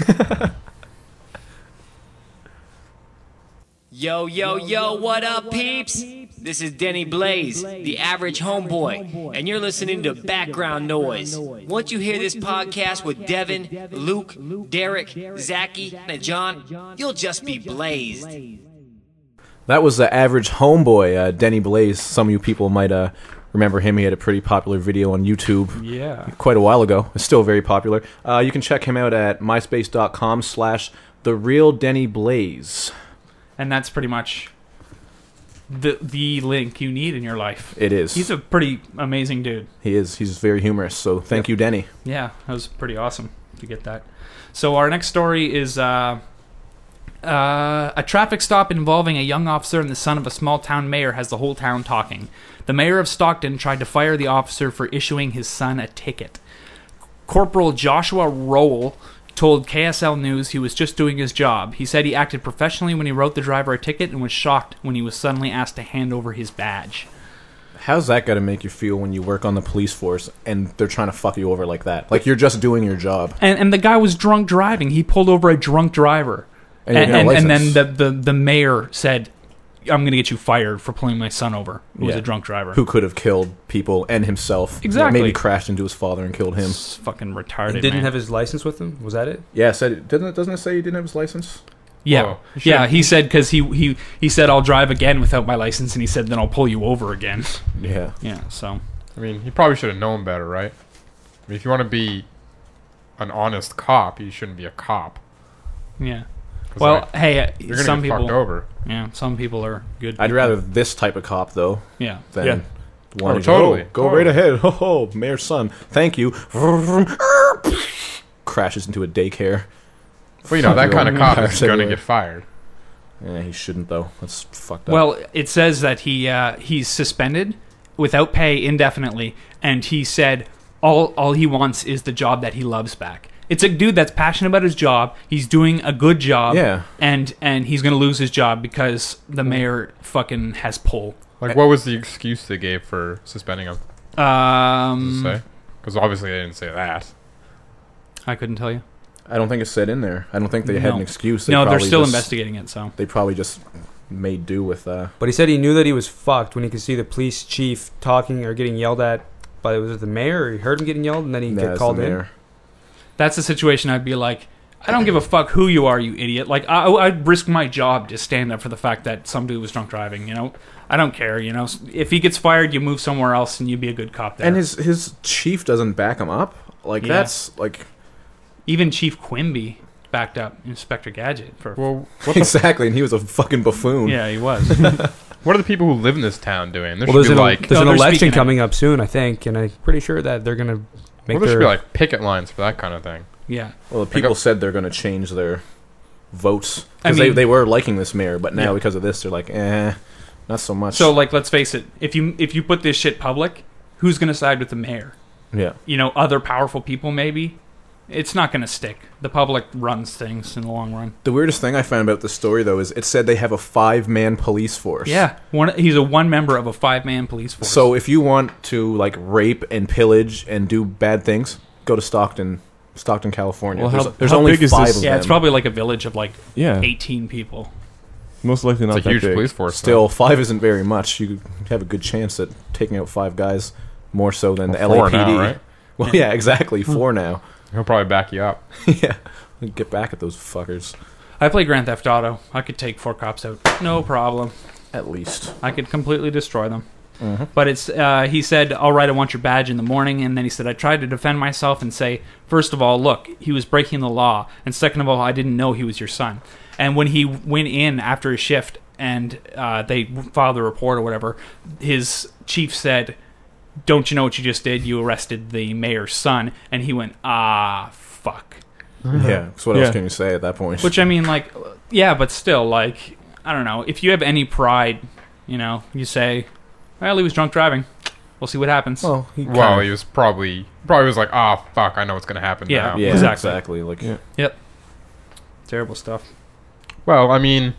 Yo, yo, yo, what up, peeps? This is Denny Blaze, the average homeboy, and you're listening to Background Noise. Once you hear this podcast with Devin, Luke, Derek, Zachy, and John, you'll just be blazed. That was the average homeboy, uh, Denny Blaze. Some of you people might uh, remember him. He had a pretty popular video on YouTube Yeah. quite a while ago. It's still very popular. Uh, you can check him out at myspace.com slash the real Denny Blaze. And that's pretty much the the link you need in your life. It is. He's a pretty amazing dude. he is. He's very humorous. So thank Yep. you, Denny. Yeah, that was pretty awesome to get that. So our next story is uh, uh, a traffic stop involving a young officer and the son of a small town mayor has the whole town talking. The mayor of Stockton tried to fire the officer for issuing his son a ticket. Corporal Joshua Rowell told K S L News he was just doing his job. He said he acted professionally when he wrote the driver a ticket and was shocked when he was suddenly asked to hand over his badge. How's that got to make you feel when you work on the police force and they're trying to fuck you over like that? Like you're just doing your job. And, and the guy was drunk driving. He pulled over a drunk driver. And you And, got a and, and then license. the, the, the mayor said, I'm going to get you fired for pulling my son over, who was Yeah. a drunk driver. Who could have killed people and himself. Exactly. Maybe crashed into his father and killed him. It's fucking retarded, And didn't man. have his license with him. Was that it? Yeah, said doesn't it, doesn't it say he didn't have his license? Yeah, Whoa. yeah. He said because he, he he said I'll drive again without my license, and he said then I'll pull you over again. Yeah. Yeah. So I mean, he probably should have known better, right? I mean, if you want to be an honest cop, you shouldn't be a cop. Yeah. 'Cause, Well, like, hey, uh, you're gonna some get people. fucked over. Yeah, some people are good. I'd people. rather this type of cop though Yeah. than Yeah. one Oh, who's, totally, "Oh, go totally. right ahead. Ho ho, mayor's son. Thank you." Crashes into a daycare. Well, you know, that kind of cop is Cars going to everywhere. get fired. Yeah, he shouldn't though. That's fucked up. Well, it says that he uh, he's suspended without pay indefinitely, and he said all all he wants is the job that he loves back. It's a dude that's passionate about his job. He's doing a good job. Yeah. And and he's gonna lose his job because the mayor fucking has pull. Like, what was the excuse they gave for suspending him? Um, Say, because obviously they didn't say that. I couldn't tell you. I don't think it's said in there. I don't think they had No. an excuse. They No, they're probably still just- investigating it. So They probably just made do with uh But he said he knew that he was fucked when he could see the police chief talking or getting yelled at by, was it the mayor? Or he heard him getting yelled and then he nah, get it's called the in. mayor. that's a situation I'd be like, I don't give a fuck who you are, you idiot. Like, I, I'd risk my job to stand up for the fact that some dude was drunk driving, you know? I don't care, you know? If he gets fired, you move somewhere else and you be a good cop there. And his his chief doesn't back him up. Like Yeah. that's like Even Chief Quimby backed up Inspector Gadget. for. Well, what the, exactly, and he was a fucking buffoon. Yeah, he was. what are the people who live in this town doing? There Well, should there's be an, like, there's No, an they're election speaking coming up soon, I think, and I'm pretty sure that they're going to make well, there should their... be like picket lines for that kind of thing. Yeah. Well, the people Like a- said they're going to change their votes I because mean- they they were liking this mayor, but now Yeah. because of this, they're like, eh, not so much. So, like, let's face it. If you if you put this shit public, who's going to side with the mayor? yeah, You know, other powerful people, maybe? It's not going to stick. The public runs things in the long run. the weirdest thing I found about this story though is it said they have a five man police force. Yeah. One, he's a one member of a five-man police force. So if you want to like rape and pillage and do bad things, go to Stockton, Stockton, California. Well, there's how- there's how only big is five this? of yeah, them. it's probably like a village of like Yeah. eighteen people. Most likely not It's a that huge big. police force. Still, five isn't very much. You have a good chance at taking out five guys, more so than Well, the L A four P D. now, right? Well, yeah, exactly. Four now. though. He'll probably back you up. Yeah, get back at those fuckers. I play Grand Theft Auto. I could take four cops out. No problem. At least. I could completely destroy them. Mhm. But it's uh, he said, all right, I want your badge in the morning. And then he said, I tried to defend myself and say, first of all, look, he was breaking the law. And second of all, I didn't know he was your son. And when he went in after his shift and uh, they filed a report or whatever, his chief said, don't you know what you just did? You arrested the mayor's son. And he went, ah, fuck. Yeah. So what Yeah. else can you say at that point? Which, I mean, like, yeah, but still, like, I don't know. If you have any pride, you know, you say, well, he was drunk driving. We'll see what happens. well, he Well, kinda- he was probably probably was like, ah, fuck, I know what's gonna happen Yeah. now. yeah, exactly. exactly. Like, Yeah. Yep. Terrible stuff. Well, I mean,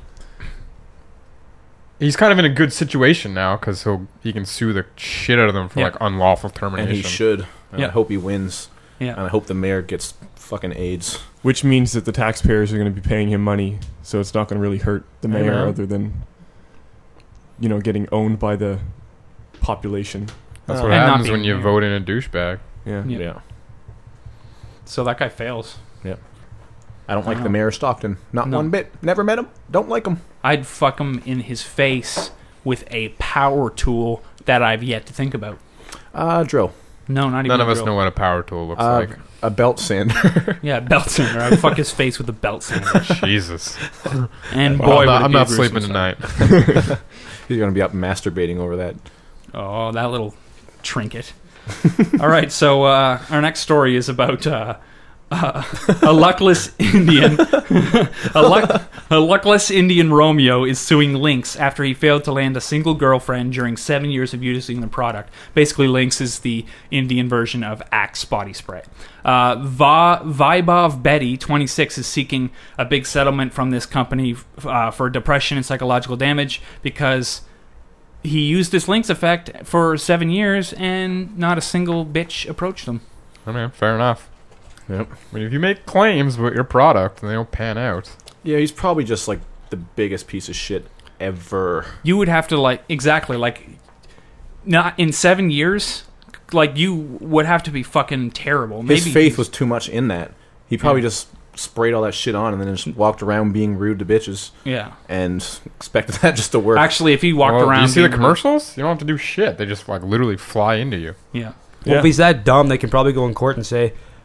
he's kind of in a good situation now because he'll he can sue the shit out of them for Yeah. like unlawful and termination. he should. And Yeah. I hope he wins. Yeah. And I hope the mayor gets fucking AIDS. Which means that the taxpayers are going to be paying him money, so it's not going to really hurt the Hey, mayor man. other than, you know, getting owned by the population. That's Oh. what And not happens being when you mayor. vote in a douchebag. Yeah. Yeah. Yeah. So that guy fails. I don't like Wow. the mayor of Stockton. Not No. one bit. Never met him. Don't like him. I'd fuck him in his face with a power tool that I've yet to think about. Uh, drill. No, not even None of a us drill. know what a power tool looks Uh, like. a belt sander. Yeah, belt sander. I'd fuck his face with a belt sander. Jesus. And Well, boy, I'm not, would it I'm be a not gruesome sleeping sight. tonight. He's gonna be up masturbating over that. Oh, that little trinket. All right, so uh, our next story is about uh, uh, a luckless Indian. a, luck, a luckless Indian Romeo is suing Lynx after he failed to land a single girlfriend during seven years of using the product. Basically, Lynx is the Indian version of Axe body spray. Uh, Va- Vaibhav Betty, twenty-six, is seeking a big settlement from this company uh, for depression and psychological damage because he used this Lynx effect for seven years and not a single bitch approached him. I mean, fair enough. Yep. I mean, if you make claims about your product and they don't pan out, Yeah, he's probably just like the biggest piece of shit ever. You would have to, like, exactly, like, not in seven years, like, you would have to be fucking terrible. Maybe His faith was too much in that. He probably Yeah. just sprayed all that shit on and then just walked around being rude to bitches Yeah. and expected that just to work. Actually, if he walked well, around... do you see the being- commercials? You don't have to do shit. They just like literally fly into you. Yeah. Well, Yeah. if he's that dumb, they can probably go in court and say,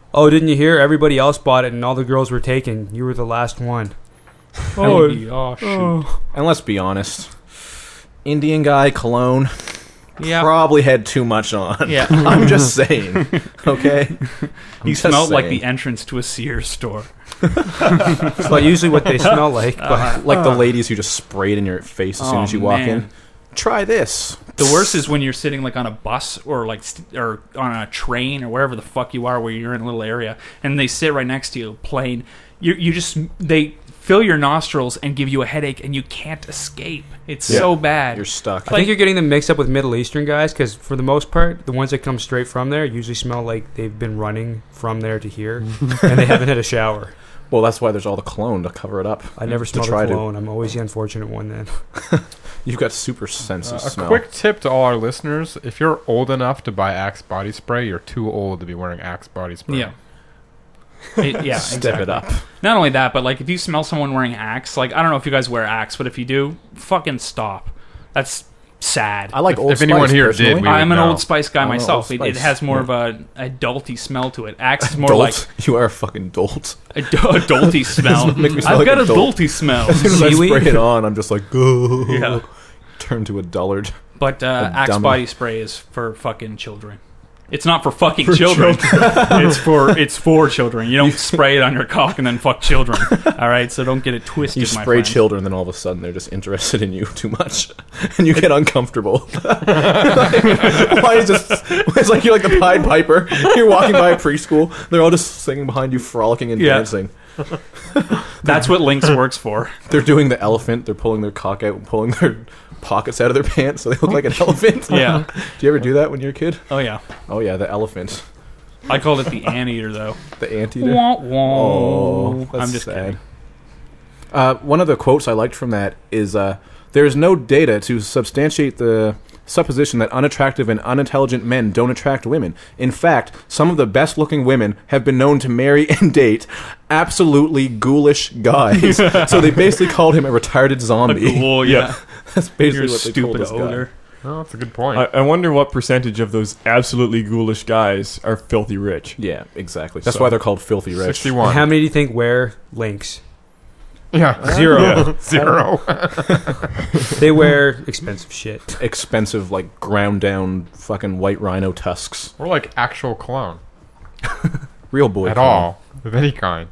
Oh, didn't you hear? Everybody else bought it and all the girls were taken. You were the last one. Oh, oh shoot. And let's be honest, Indian guy cologne Yeah. probably had too much on. Yeah. I'm just saying. Okay. He just smelled like saying. the entrance to a Sears store. It's not usually what they smell like. But Like the ladies who just spray it in your face as soon Oh, as you walk man. in. Try this. The worst is when you're sitting like on a bus or like st- or on a train or wherever the fuck you are, where you're in a little area, and they sit right next to you, plane. You you just they fill your nostrils and give you a headache, and you can't escape. It's Yeah. so bad. You're stuck. I think you're getting them mixed up with Middle Eastern guys because, for the most part, the ones that come straight from there usually smell like they've been running from there to here and they haven't had a shower. Well, that's why there's all the cologne to cover it up. I never To smell the try to- cologne. I'm always the unfortunate one then. You've got super sense Uh, of a smell. quick tip to all our listeners: if you're old enough to buy Axe body spray, you're too old to be wearing Axe body spray. Yeah. It- yeah, Step exactly. it up. Not only that, but like if you smell someone wearing Axe, like I don't know if you guys wear Axe, but if you do, fucking stop. That's sad. I like If- Old if anyone Spice, here personally. did, we- I'm an would know. Old Spice guy I don't know, myself. Old It, it Spice. has more Yeah. of a adulty smell to it. Axe is more Dolt. like You are a fucking dolt. a, do- a adulty smell. Make me smell I've like got a a dolt. adulty smell. As soon as I Seaweed? spray it on, I'm just like, go. Yeah. Turn to a dullard. But uh, A Axe dummy. body spray is for fucking children. It's not for fucking children. it's for it's for children. You don't spray it on your cock and then fuck children. All right, so don't get it twisted. You my spray friend. children, then all of a sudden they're just interested in you too much, and you get uncomfortable. Like, why is this? It's like you're like the Pied Piper. You're walking by a preschool. They're all just singing behind you, frolicking and Yeah. dancing. That's what Lynx works for. They're doing the elephant. They're pulling their cock out and pulling their pockets out of their pants so they look like an elephant. Yeah. Do you ever do that when you're a kid? Oh yeah. Oh yeah, the elephant, I called it the anteater though. the anteater. Wah, wah. Oh, that's I'm just sad. kidding. Uh, one of the quotes I liked from that is, uh, "There is no data to substantiate the supposition that unattractive and unintelligent men don't attract women. In fact, some of the best-looking women have been known to marry and date absolutely ghoulish guys." So they basically called him a retarded A zombie. ghoul, yeah. That's You're basically a what they told stupid this guy. odor. Oh, that's a good point. I, I wonder what percentage of those absolutely ghoulish guys are filthy rich. Yeah, exactly. That's So- why they're called filthy rich. Sixty-one. How many do you think wear Lynx? Yeah, Zero. Yeah. zero. They wear expensive shit. Expensive, like ground down fucking white rhino tusks. Or like actual cologne Real boy at cologne. all of any kind.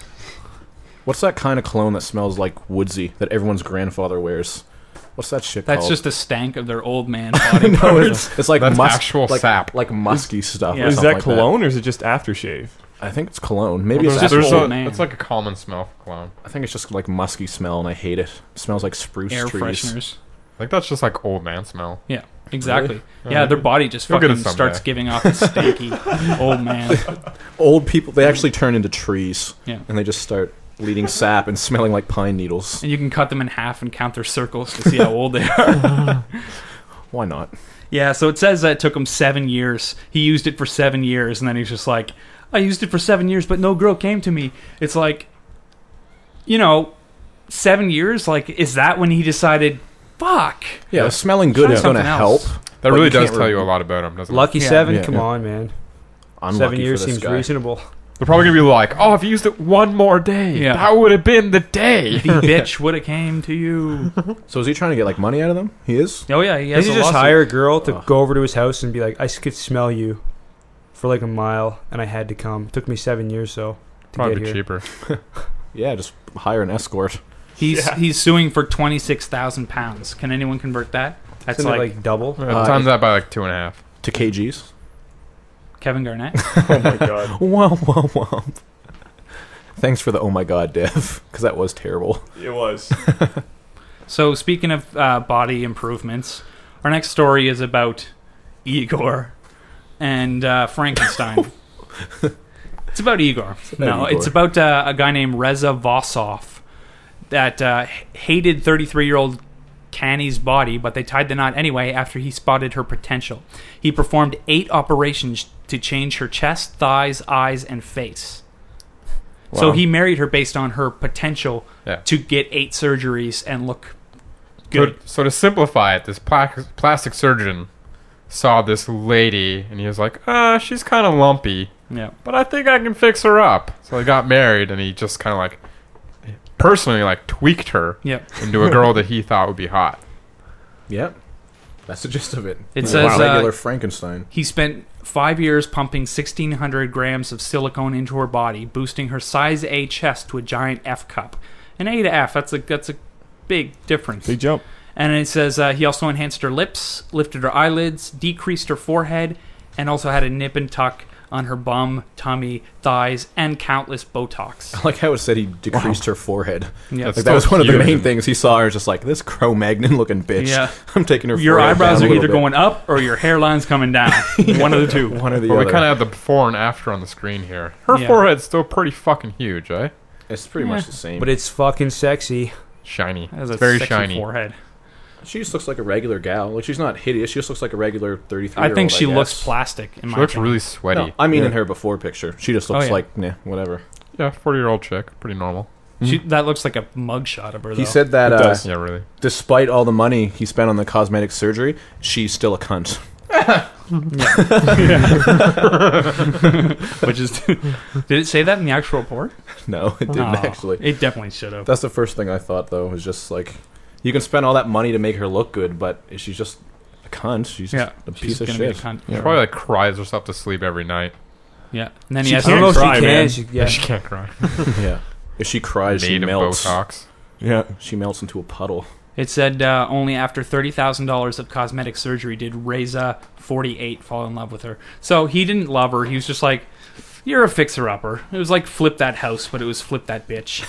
What's that kind of cologne that smells like woodsy that everyone's grandfather wears? What's that shit That's called? just the stank of their old man body no, parts. it's, it's like That's musk, actual like, sap. like musky stuff. Yeah. or Is something that like cologne or is it just aftershave? I think it's cologne. Maybe Well, it's there's, actual, there's old a, man. it's like a common smell for cologne. I think it's just like musky smell, and I hate it. It smells like spruce Air trees. fresheners. I think that's just like old man smell. Yeah, exactly. Really? Yeah, their body just You'll get fucking it someday. starts giving off a stanky old man. Old people, they actually turn into trees, Yeah. and they just start leading sap and smelling like pine needles. And you can cut them in half and count their circles to see how old they are. Why not? Yeah, so it says that it took him seven years. He used it for seven years, and then he's just like, I used it for seven years, but no girl came to me. It's like, you know, seven years? Like, is that when he decided, fuck? Yeah, smelling good Try is going to something help. else. That But really you does can't tell re- you a lot about him, doesn't Lucky Yeah. seven? Yeah. Come Yeah. on, man. Unlucky Seven years for this seems guy. reasonable. it? They're probably going to be like, oh, if you used it one more day, Yeah. that would have been the day. The bitch would have came to you. So is he trying to get like money out of them? He is. Oh, yeah, he He has should a just lawsuit. hire a girl to Ugh. go over to his house and be like, I could smell you for like a mile, and I had to come. It took me seven years, so, to Probably get be here. cheaper. Yeah, just hire an escort. He's he's suing for twenty-six thousand pounds. Can anyone convert that? That's Isn't it, like, like double. Yeah, Uh, times that by like two and a half. To kgs. Kevin Garnett. Oh my god. Womp womp womp. Thanks for the oh my god, Dev, because that was terrible. It was. So speaking of uh, body improvements, our next story is about Igor and uh, Frankenstein. It's about Igor. about no, Igor. it's about uh, a guy named Reza Vossoff that uh, hated thirty-three-year-old Canny's body, but they tied the knot anyway after he spotted her potential. He performed eight operations to change her chest, thighs, eyes, and face. So Wow. he married her based on her potential Yeah. to get eight surgeries and look So, good. so to simplify it, this pla- plastic surgeon saw this lady, and he was like, uh, she's kind of lumpy. Yeah. but I think I can fix her up. So they got married, and he just kind of like personally like tweaked her Yep. into a girl that he thought would be hot. Yep. That's the gist of it. It Wow. says, uh, regular Frankenstein. He spent five years pumping sixteen hundred grams of silicone into her body, boosting her size A chest to a giant F cup. An A to F, that's a that's a big difference. Big jump. And it says uh, he also enhanced her lips, lifted her eyelids, decreased her forehead, and also had a nip and tuck on her bum, tummy, thighs, and countless Botox. I like how it said he decreased her forehead. Yeah. Like, That's that was so one of the huge. main things he saw. Her just like, this Cro-Magnon looking bitch. Yeah. I'm taking her. Your forehead eyebrows down are a either little going up or your hairline's coming down. One of the two. bit. One or the Well, we other. kind of have the before and after on the screen here. Her Yeah. forehead's still pretty fucking huge, eh? It's pretty Yeah. much the same. But it's fucking sexy. Shiny. Has It's a very sexy shiny. forehead. she just looks like a regular gal. Like, she's not hideous. She just looks like a regular thirty-three. I think she guess. looks plastic. In She my looks opinion. really sweaty. No, I mean Yeah. in her before picture. She just looks Oh, yeah. like, nah, whatever. Yeah, forty-year-old chick. Pretty normal. She, that looks like a mugshot of her. He though. said that It uh, does. Yeah, really. despite all the money he spent on the cosmetic surgery, she's still a cunt. which is. Did it say that in the actual report? No, it didn't Oh, actually. It definitely should have. That's the first thing I thought, though, was just like, you can spend all that money to make her look good, but if she's just a cunt, she's just Yeah, a she's piece of gonna be a shit. cunt. She probably like cries herself to sleep every night. Yeah, and then he She has I don't know if cry, she can. man. She, Yeah, yeah. she can't cry. Yeah. If she cries, she Made of melts. Botox. Yeah. She melts into a puddle. It said uh, only after thirty thousand dollars of cosmetic surgery did Reza, forty-eight, fall in love with her. So he didn't love her. He was just like, you're a fixer-upper. It was like Flip That House, but it was Flip That Bitch.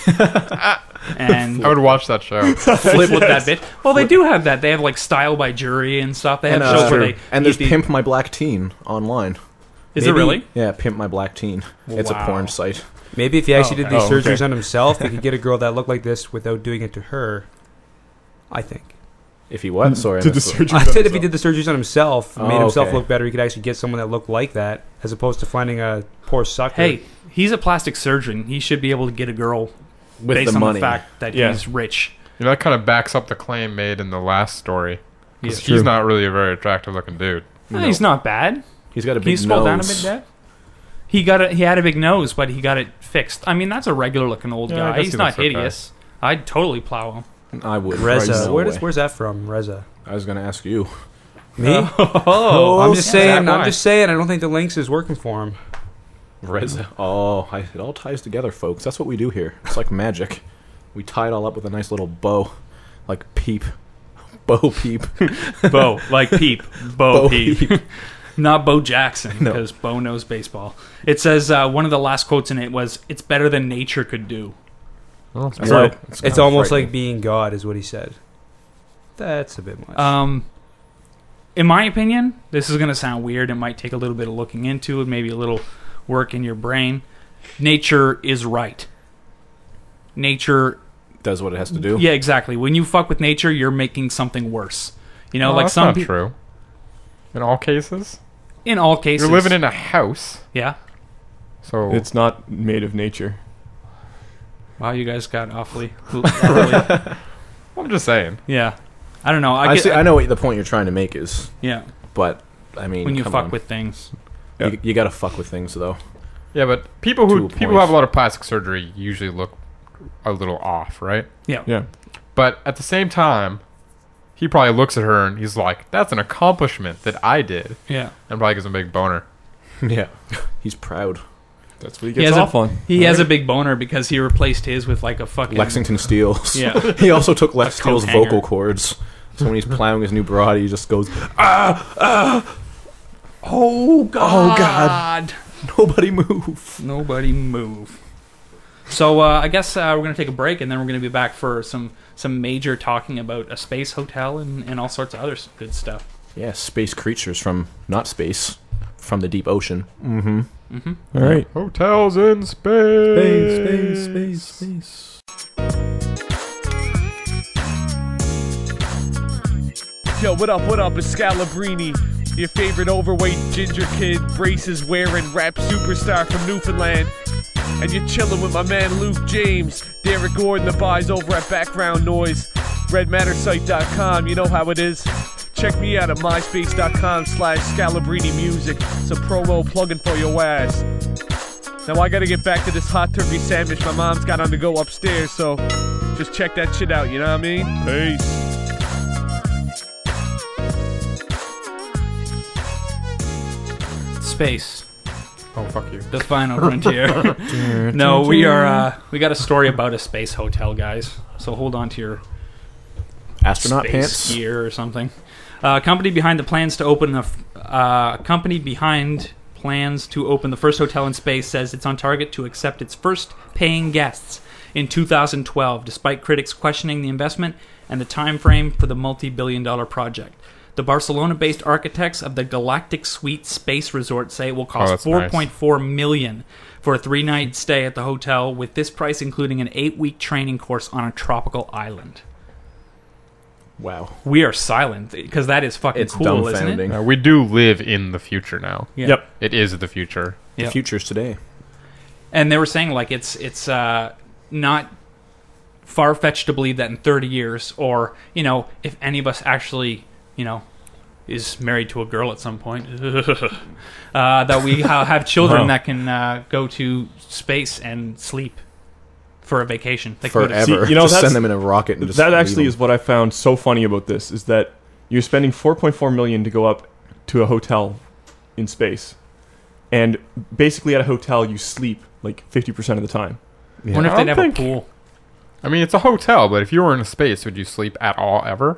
and I would watch that show. Flip That Bitch. Well, they do have that. They have like Style by Jury and stuff. They have And, uh, shows where they... and there's eat the- Pimp My Black Teen online. Is it Maybe- really? Yeah, Pimp My Black Teen. It's a Wow. porn site. Maybe if he actually Oh, did these okay. surgeries Oh, okay. on himself, he could get a girl that looked like this without doing it to her. I think. If he what? Sorry. I Did the missed it. surgery. I said if he did the surgeries on himself, Oh, made himself okay. look better, he could actually get someone that looked like that, as opposed to finding a poor sucker. Hey, he's a plastic surgeon. He should be able to get a girl With based the on money. the fact that Yeah. he's rich. You know, that kind of backs up the claim made in the last story. 'Cause Yeah. he's True. not really a very attractive looking dude. No, he's not bad. He's got a Can you big scroll down a nose. bit, Dad? He got a, he had a big nose, but he got it fixed. I mean, that's a regular looking old Yeah, I guy. guess He's he not looks okay. hideous. I'd totally plow him. I would. Reza. No Where does, way. where's that from? Reza. I was going to ask you. Me? Oh, I'm just yeah, saying. that I'm why? just saying. I don't think the links is working for him. Reza. Oh, I, it all ties together, folks. That's what we do here. It's like magic. We tie it all up with a nice little bow. Like Peep. Bo Peep. Bo, like Peep. Bo, Bo Peep. Peep. Not Bo Jackson, No. because Bo knows baseball. It says, uh, one of the last quotes in it was, it's better than nature could do. Oh, it's That's good. right. It's kinda almost frightening. like being God, is what he said. That's a bit much. Um, in my opinion, this is going to sound weird. It might take a little bit of looking into it, maybe a little work in your brain. Nature is right. Nature, Does what it has to do. yeah, exactly. When you fuck with nature, you're making something worse. You know, Well, like that's some not people. true. In all cases, In all cases, you're living in a house, Yeah. so It's not made of nature. Wow, you guys got awfully. awfully I'm just saying. yeah. I don't know. I, I, get, see, I know what the point you're trying to make is, Yeah. but I mean, When you come fuck on. with things. Yeah. you, you got to fuck with things though. Yeah, but people To who a people who point. have a lot of plastic surgery usually look a little off, right? Yeah. Yeah. But at the same time, he probably looks at her and he's like, "That's an accomplishment that I did," Yeah. and probably gives him a big boner. Yeah, he's proud. That's what he He gets has off a, on. He has a big boner because he replaced his with like a fucking Lexington Steels. Yeah. he also took Lex A coat Steel's hanger. vocal cords. So when he's plowing his new broad, he just goes, ah, ah, Oh God! Oh, God. nobody move. Nobody move. So uh, I guess uh, we're gonna take a break, and then we're gonna be back for some some major talking about a space hotel and, and all sorts of other s- good stuff. Yeah, space creatures from, not space, from the deep ocean. Mm-hmm. All right. Hotels in space. space, space. Yo, what up, what up, it's Scalabrini, your favorite overweight ginger kid, braces wearing rap superstar from Newfoundland. And you're chilling with my man Luke James, Derek Gordon, the boys over at Background Noise, red matter site dot com, you know how it is. Check me out at myspace.com slash Scalabrini Music. It's a promo plugin for your ass. Now I gotta get back to this hot turkey sandwich my mom's got on the go upstairs, so just check that shit out, you know what I mean? Peace. Space. Oh, fuck you. The final frontier. No, we are. Uh, we got a story about a space hotel, guys. So hold on to your Astronaut space pants. gear or something. Uh, company behind the plans to open the f- uh, company behind plans to open the first hotel in space says it's on target to accept its first paying guests in two thousand twelve, despite critics questioning the investment and the time frame for the multi-billion dollar project. The Barcelona-based architects of the Galactic Suite Space Resort say it will Oh, cost that's four nice. point four million dollars for a three-night stay at the hotel, with this price including an eight-week training course on a tropical island. Wow. We are silent because that is fucking It's cool, isn't it? dumbfounding. Uh, we do live in the future now. Yeah. Yep. It is the future. Yeah. The future's today. And they were saying like it's it's uh, not far-fetched to believe that in thirty years, or you know, if any of us actually, you know, is married to a girl at some point, uh, that we ha- have children Wow. that can uh, go to space and sleep for a vacation. They can go to- Forever. See, you know, just that's- send them in a rocket and just That leave actually them. is what I found so funny about this, is that you're spending four point four million dollars to go up to a hotel in space. And basically at a hotel you sleep like fifty percent of the time. Yeah. wonder if I they'd don't have a think- pool. I mean, it's a hotel, but if you were in space, would you sleep at all ever?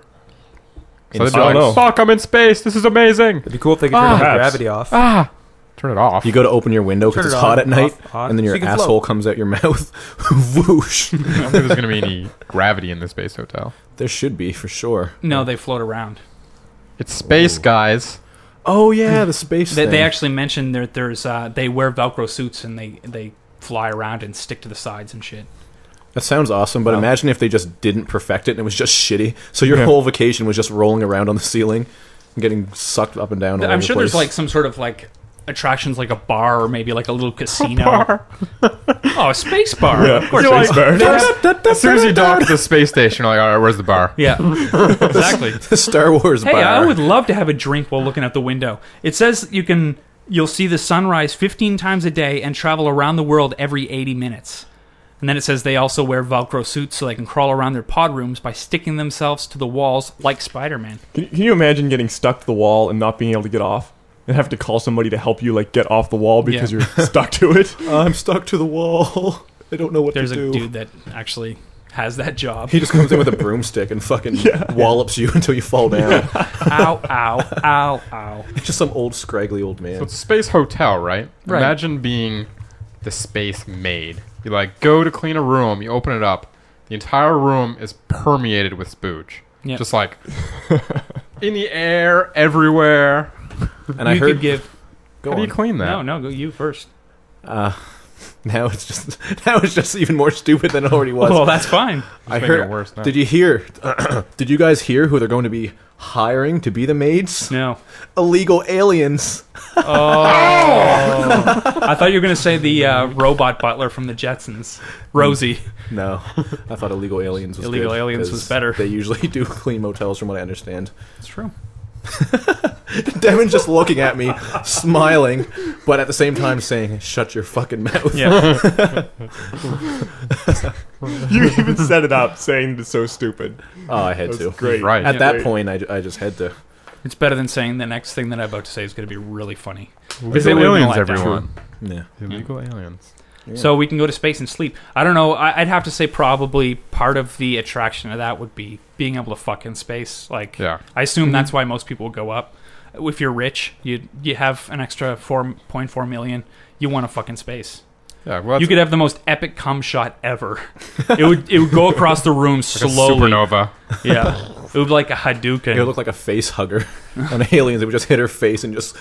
So they'd be I like, don't know. fuck, I'm in space. This is amazing. It'd be cool if they could turn Ah. the Perhaps. gravity off. Ah. Turn it off. You go to open your window Turn because it it's hot on, at night, off, on, and then so your you can asshole float. comes out your mouth. Whoosh. I don't think there's going to be any gravity in the space hotel. There should be, for sure. No, they float around. It's space, guys. Oh, yeah, the space They, thing. they actually mentioned that there's uh, they wear Velcro suits and they they fly around and stick to the sides and shit. That sounds awesome, but Wow. imagine if they just didn't perfect it and it was just shitty. So your Yeah. whole vacation was just rolling around on the ceiling and getting sucked up and down all I'm over sure the there's place. like some sort of like attractions, like a bar or maybe like a little casino. Oh, a space bar. Yeah. Of course. Space there's- bar. As soon as you dock at the space station, you're like, all right, where's the bar? Yeah, exactly. the Star Wars Hey, bar. I would love to have a drink while looking out the window. It says you can you'll see the sunrise fifteen times a day and travel around the world every eighty minutes. And then it says they also wear Velcro suits so they can crawl around their pod rooms by sticking themselves to the walls like Spider-Man. Can, can you imagine getting stuck to the wall and not being able to get off? And have to call somebody to help you like get off the wall because Yeah. you're stuck to it? I'm stuck to the wall. I don't know what There's to a do. dude that actually has that job. He just comes in with a broomstick and fucking wallops you until you fall down. Ow, ow, ow, ow. Just some old scraggly old man. So it's a space hotel, right? Right. Imagine being the space maid. You like go to clean a room, you open it up, the entire room is permeated with spooge. Yep. Just like in the air, everywhere. And I you heard could give Go How do you on. clean that? no, no, go you first. Uh, now it's just now it's just even more stupid than it already was. Well, that's fine. I making heard. it worse now. Did you hear? Did you guys hear who they're going to be hiring to be the maids? No. Illegal aliens. Oh, I thought you were going to say the uh, robot butler from the Jetsons, Rosie. No, I thought illegal aliens was Illegal good, Aliens 'cause was better. They usually do clean motels, from what I understand. It's true. Devin's just looking at me, smiling, but at the same time saying, "Shut your fucking mouth." Yeah. You even set it up saying it's so stupid. Oh, I had That's to. great. Right. At Yeah. that Great. point, I, I just had to. It's better than saying the next thing that I'm about to say is going to be really funny. Illegal they would've been aliens, let down. everyone. Yeah. Illegal aliens. So we can go to space and sleep. I don't know. I- I'd have to say probably part of the attraction of that would be being able to fuck in space. Like, Yeah. I assume that's why most people would go up. If you're rich, you you have an extra four point four million. You want to fuck in space. Yeah, well, You could have the most epic cum shot ever. it would it would go across the room like a slowly. supernova. Yeah, it would be like a Hadouken. It would look like a face hugger on aliens. It would just hit her face and just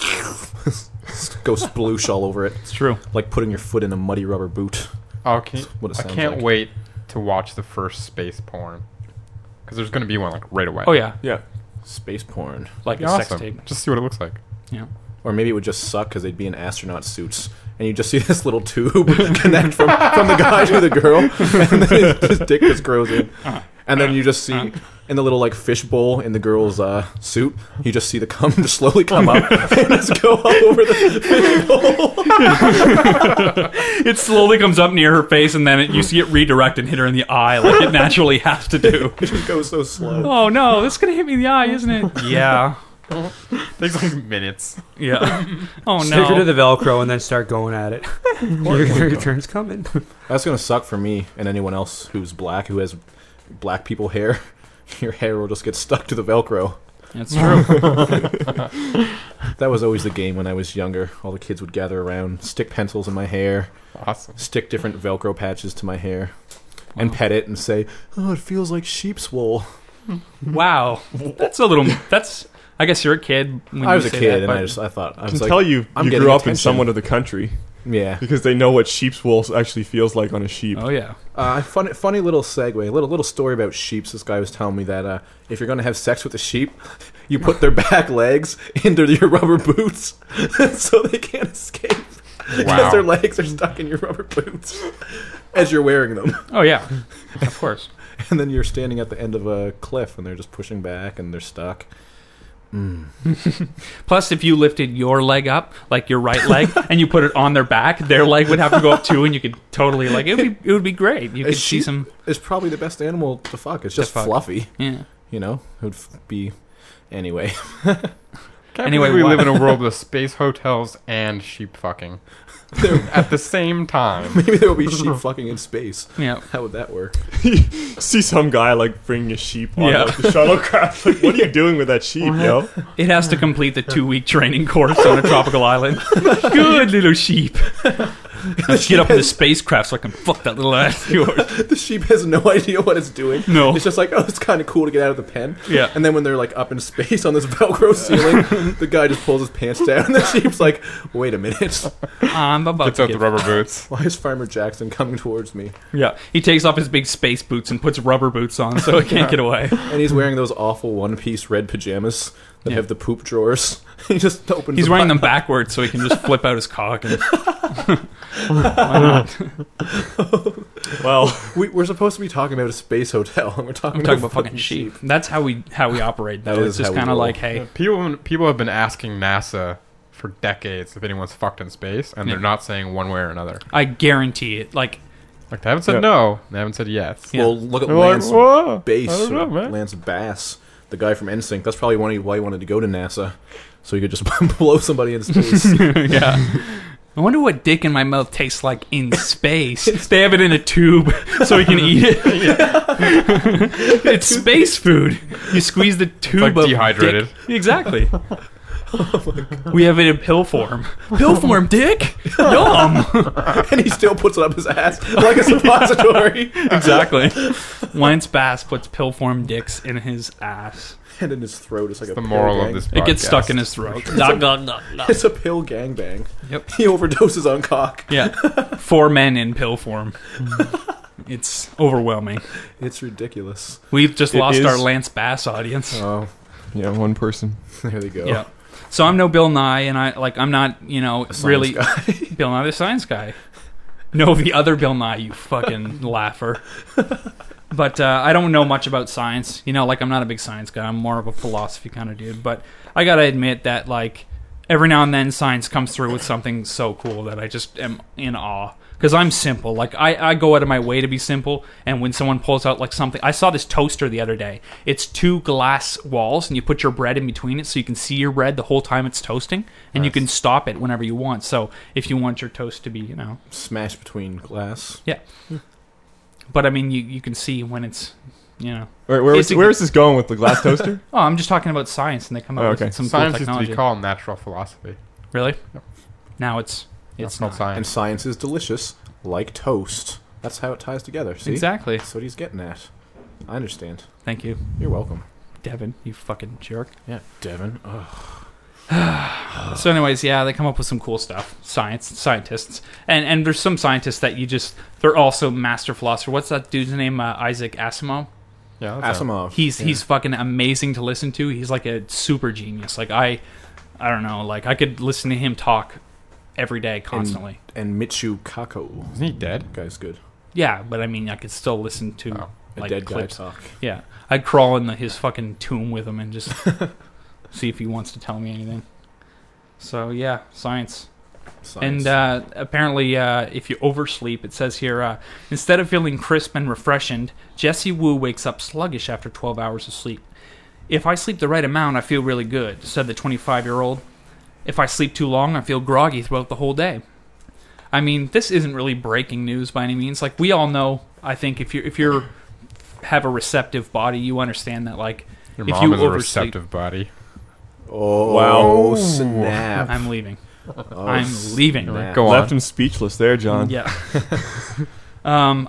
go sploosh all over it. It's true. Like putting your foot in a muddy rubber boot. Oh, can you, what it I sounds can't like. wait to watch the first space porn. Because there's going to be one like right away. Oh yeah, Yeah. Space porn. like Be a awesome. sex tape. Just see what it looks like. Yeah. Or maybe it would just suck because they'd be in astronaut suits. And you just see this little tube connect from, from the guy to the girl. And then his, his dick just grows in. And then you just see in the little like fish bowl in the girl's uh, suit. You just see the cum just slowly come up and just go all over the fish bowl. It slowly comes up near her face, and then it, you see it redirect and hit her in the eye, like it naturally has to do. It just goes so slow. Oh no, this is gonna hit me in the eye, isn't it? Yeah. Takes like minutes. Yeah. Oh no. Stick her to the Velcro and then start going at it. your, your turn's coming. That's gonna suck for me and anyone else who's black who has black people hair. Your hair will just get stuck to the Velcro. That's true. That was always the game when I was younger. All the kids would gather around, stick pencils in my hair, Awesome. stick different Velcro patches to my hair, and Wow. pet it and say, "Oh, it feels like sheep's wool." Wow. That's a little. That's. I guess you're a kid. When I you was a say kid, that, and but- I just I thought I I was can like, tell you I'm you getting grew up in attention. somewhat of the country yeah. because they know what sheep's wool actually feels like on a sheep. Oh yeah. Uh, funny, funny little segue, little little story about sheep. This guy was telling me that uh, if you're going to have sex with a sheep, you put their back legs into your rubber boots so they can't escape because Wow. their legs are stuck in your rubber boots as you're wearing them. Oh yeah. Of course. And then you're standing at the end of a cliff and they're just pushing back and they're stuck. Plus, if you lifted your leg up, like your right leg, and you put it on their back, their leg would have to go up too, and you could totally like it. Would be it would be great. You A could see sheep some. is probably the best animal to fuck. It's To just fuck. fluffy, Yeah. you know. It would f- be anyway. Can't Anyway, believe we why- live in a world with space hotels and sheep fucking at the same time. Maybe there will be sheep fucking in space. Yeah. How would that work? See some guy like bringing a sheep on Yeah. like, the shuttlecraft. Like, what are you doing with that sheep, yo? It has to complete the two-week training course on a tropical island. Good little sheep. Now get up in the spacecraft so I can fuck that little ass of yours. The sheep has no idea what it's doing. No. It's just like, oh, it's kind of cool to get out of the pen. Yeah. And then when they're like up in space on this Velcro ceiling, the guy just pulls his pants down, and the sheep's like, wait a minute. I'm about Gets to out the get... rubber boots. Why is Farmer Jackson coming towards me? Yeah. He takes off his big space boots and puts rubber boots on so he can't get away. And he's wearing those awful one-piece red pajamas that Yeah. have the poop drawers. He just opens. He's the wearing them button. backwards so he can just flip out his cock. And... Why not? Well, We, we're supposed to be talking about a space hotel, and we're talking, I'm talking about fucking sheep. That's how we how we operate, though. That It's is just how we kind of roll. like, hey, People people have been asking NASA for decades if anyone's fucked in space, and Yeah. they're not saying one way or another. I guarantee it. Like, Like they haven't said Yeah. no, they haven't said yes. Yeah. Well, look at They're like, Lance "Whoa, Bass, I don't know, or man." Lance Bass, the guy from N Sync. That's probably one why he wanted to go to NASA, so he could just blow somebody in space. yeah. I wonder what dick in my mouth tastes like in space. They have it in a tube so we can eat it. It's space food. You squeeze the tube like of dehydrated. dick. Exactly. We have it in pill form. Pill form, dick. Yum. And he still puts it up his ass like a suppository. Exactly. Lance Bass puts pill form dicks in his ass. And in his throat, it's like a The pill moral gang. of this It gets podcast. stuck in his throat. Dog, dog, dog, dog. It's a pill gangbang. Yep. He overdoses on cock. Yeah. Four men in pill form. It's overwhelming. It's ridiculous. We've just It lost is- our Lance Bass audience. Oh, yeah, one person. there they go. Yeah. So I'm no Bill Nye, and I like I'm not, you know, Science really guy. Bill Nye the Science Guy. No, the other Bill Nye, you fucking laugher. But uh, I don't know much about science. You know, like I'm not a big science guy. I'm more of a philosophy kind of dude. But I gotta admit that like every now and then science comes through with something so cool that I just am in awe. Because I'm simple. Like, I, I go out of my way to be simple. And when someone pulls out, like, something... I saw this toaster the other day. It's two glass walls, and you put your bread in between it so you can see your bread the whole time it's toasting. And you can stop it whenever you want. So, if you want your toast to be, you know... Smash between glass. Yeah. But, I mean, you, you can see when it's, you know... Where, where, It's is, a- where is this going with the glass toaster? Oh, I'm just talking about science, and they come up Oh, with okay. some Science cool used to technology. be called natural philosophy. Really? Now it's... It's It's called not. science. And science is delicious, like toast. That's how it ties together. See? Exactly. That's what he's getting at. I understand. Thank you, You're welcome. Devin, you fucking jerk. Yeah, Devin. Ugh. So, anyways, yeah, they come up with some cool stuff. Science, scientists, and and there's some scientists that you just they're also master philosophers. What's that dude's name? Uh, Isaac Asimov. Yeah, that's it. Asimov. He's Yeah. he's fucking amazing to listen to. He's like a super genius. Like I, I don't know. Like I could listen to him talk every day, constantly. And Michio Kaku. Isn't he dead? Guy's good. Yeah, but I mean, I could still listen to Oh. A like dead clips. guy talk. Yeah, I'd crawl in the, his fucking tomb with him and just see if he wants to tell me anything. So yeah, science. Science. And uh, apparently, uh, if you oversleep, it says here, uh, instead of feeling crisp and refreshed, Jesse Wu wakes up sluggish after twelve hours of sleep. If I sleep the right amount, I feel really good, said the twenty-five-year-old. If I sleep too long, I feel groggy throughout the whole day. I mean, this isn't really breaking news by any means. Like, we all know, I think, if you're, if you're have a receptive body, you understand that, like, Your if mom you is a oversleep... receptive body. Oh, Wow. snap. I'm leaving. Oh, I'm leaving. snap. Go Left on. him speechless there, John. Yeah. um.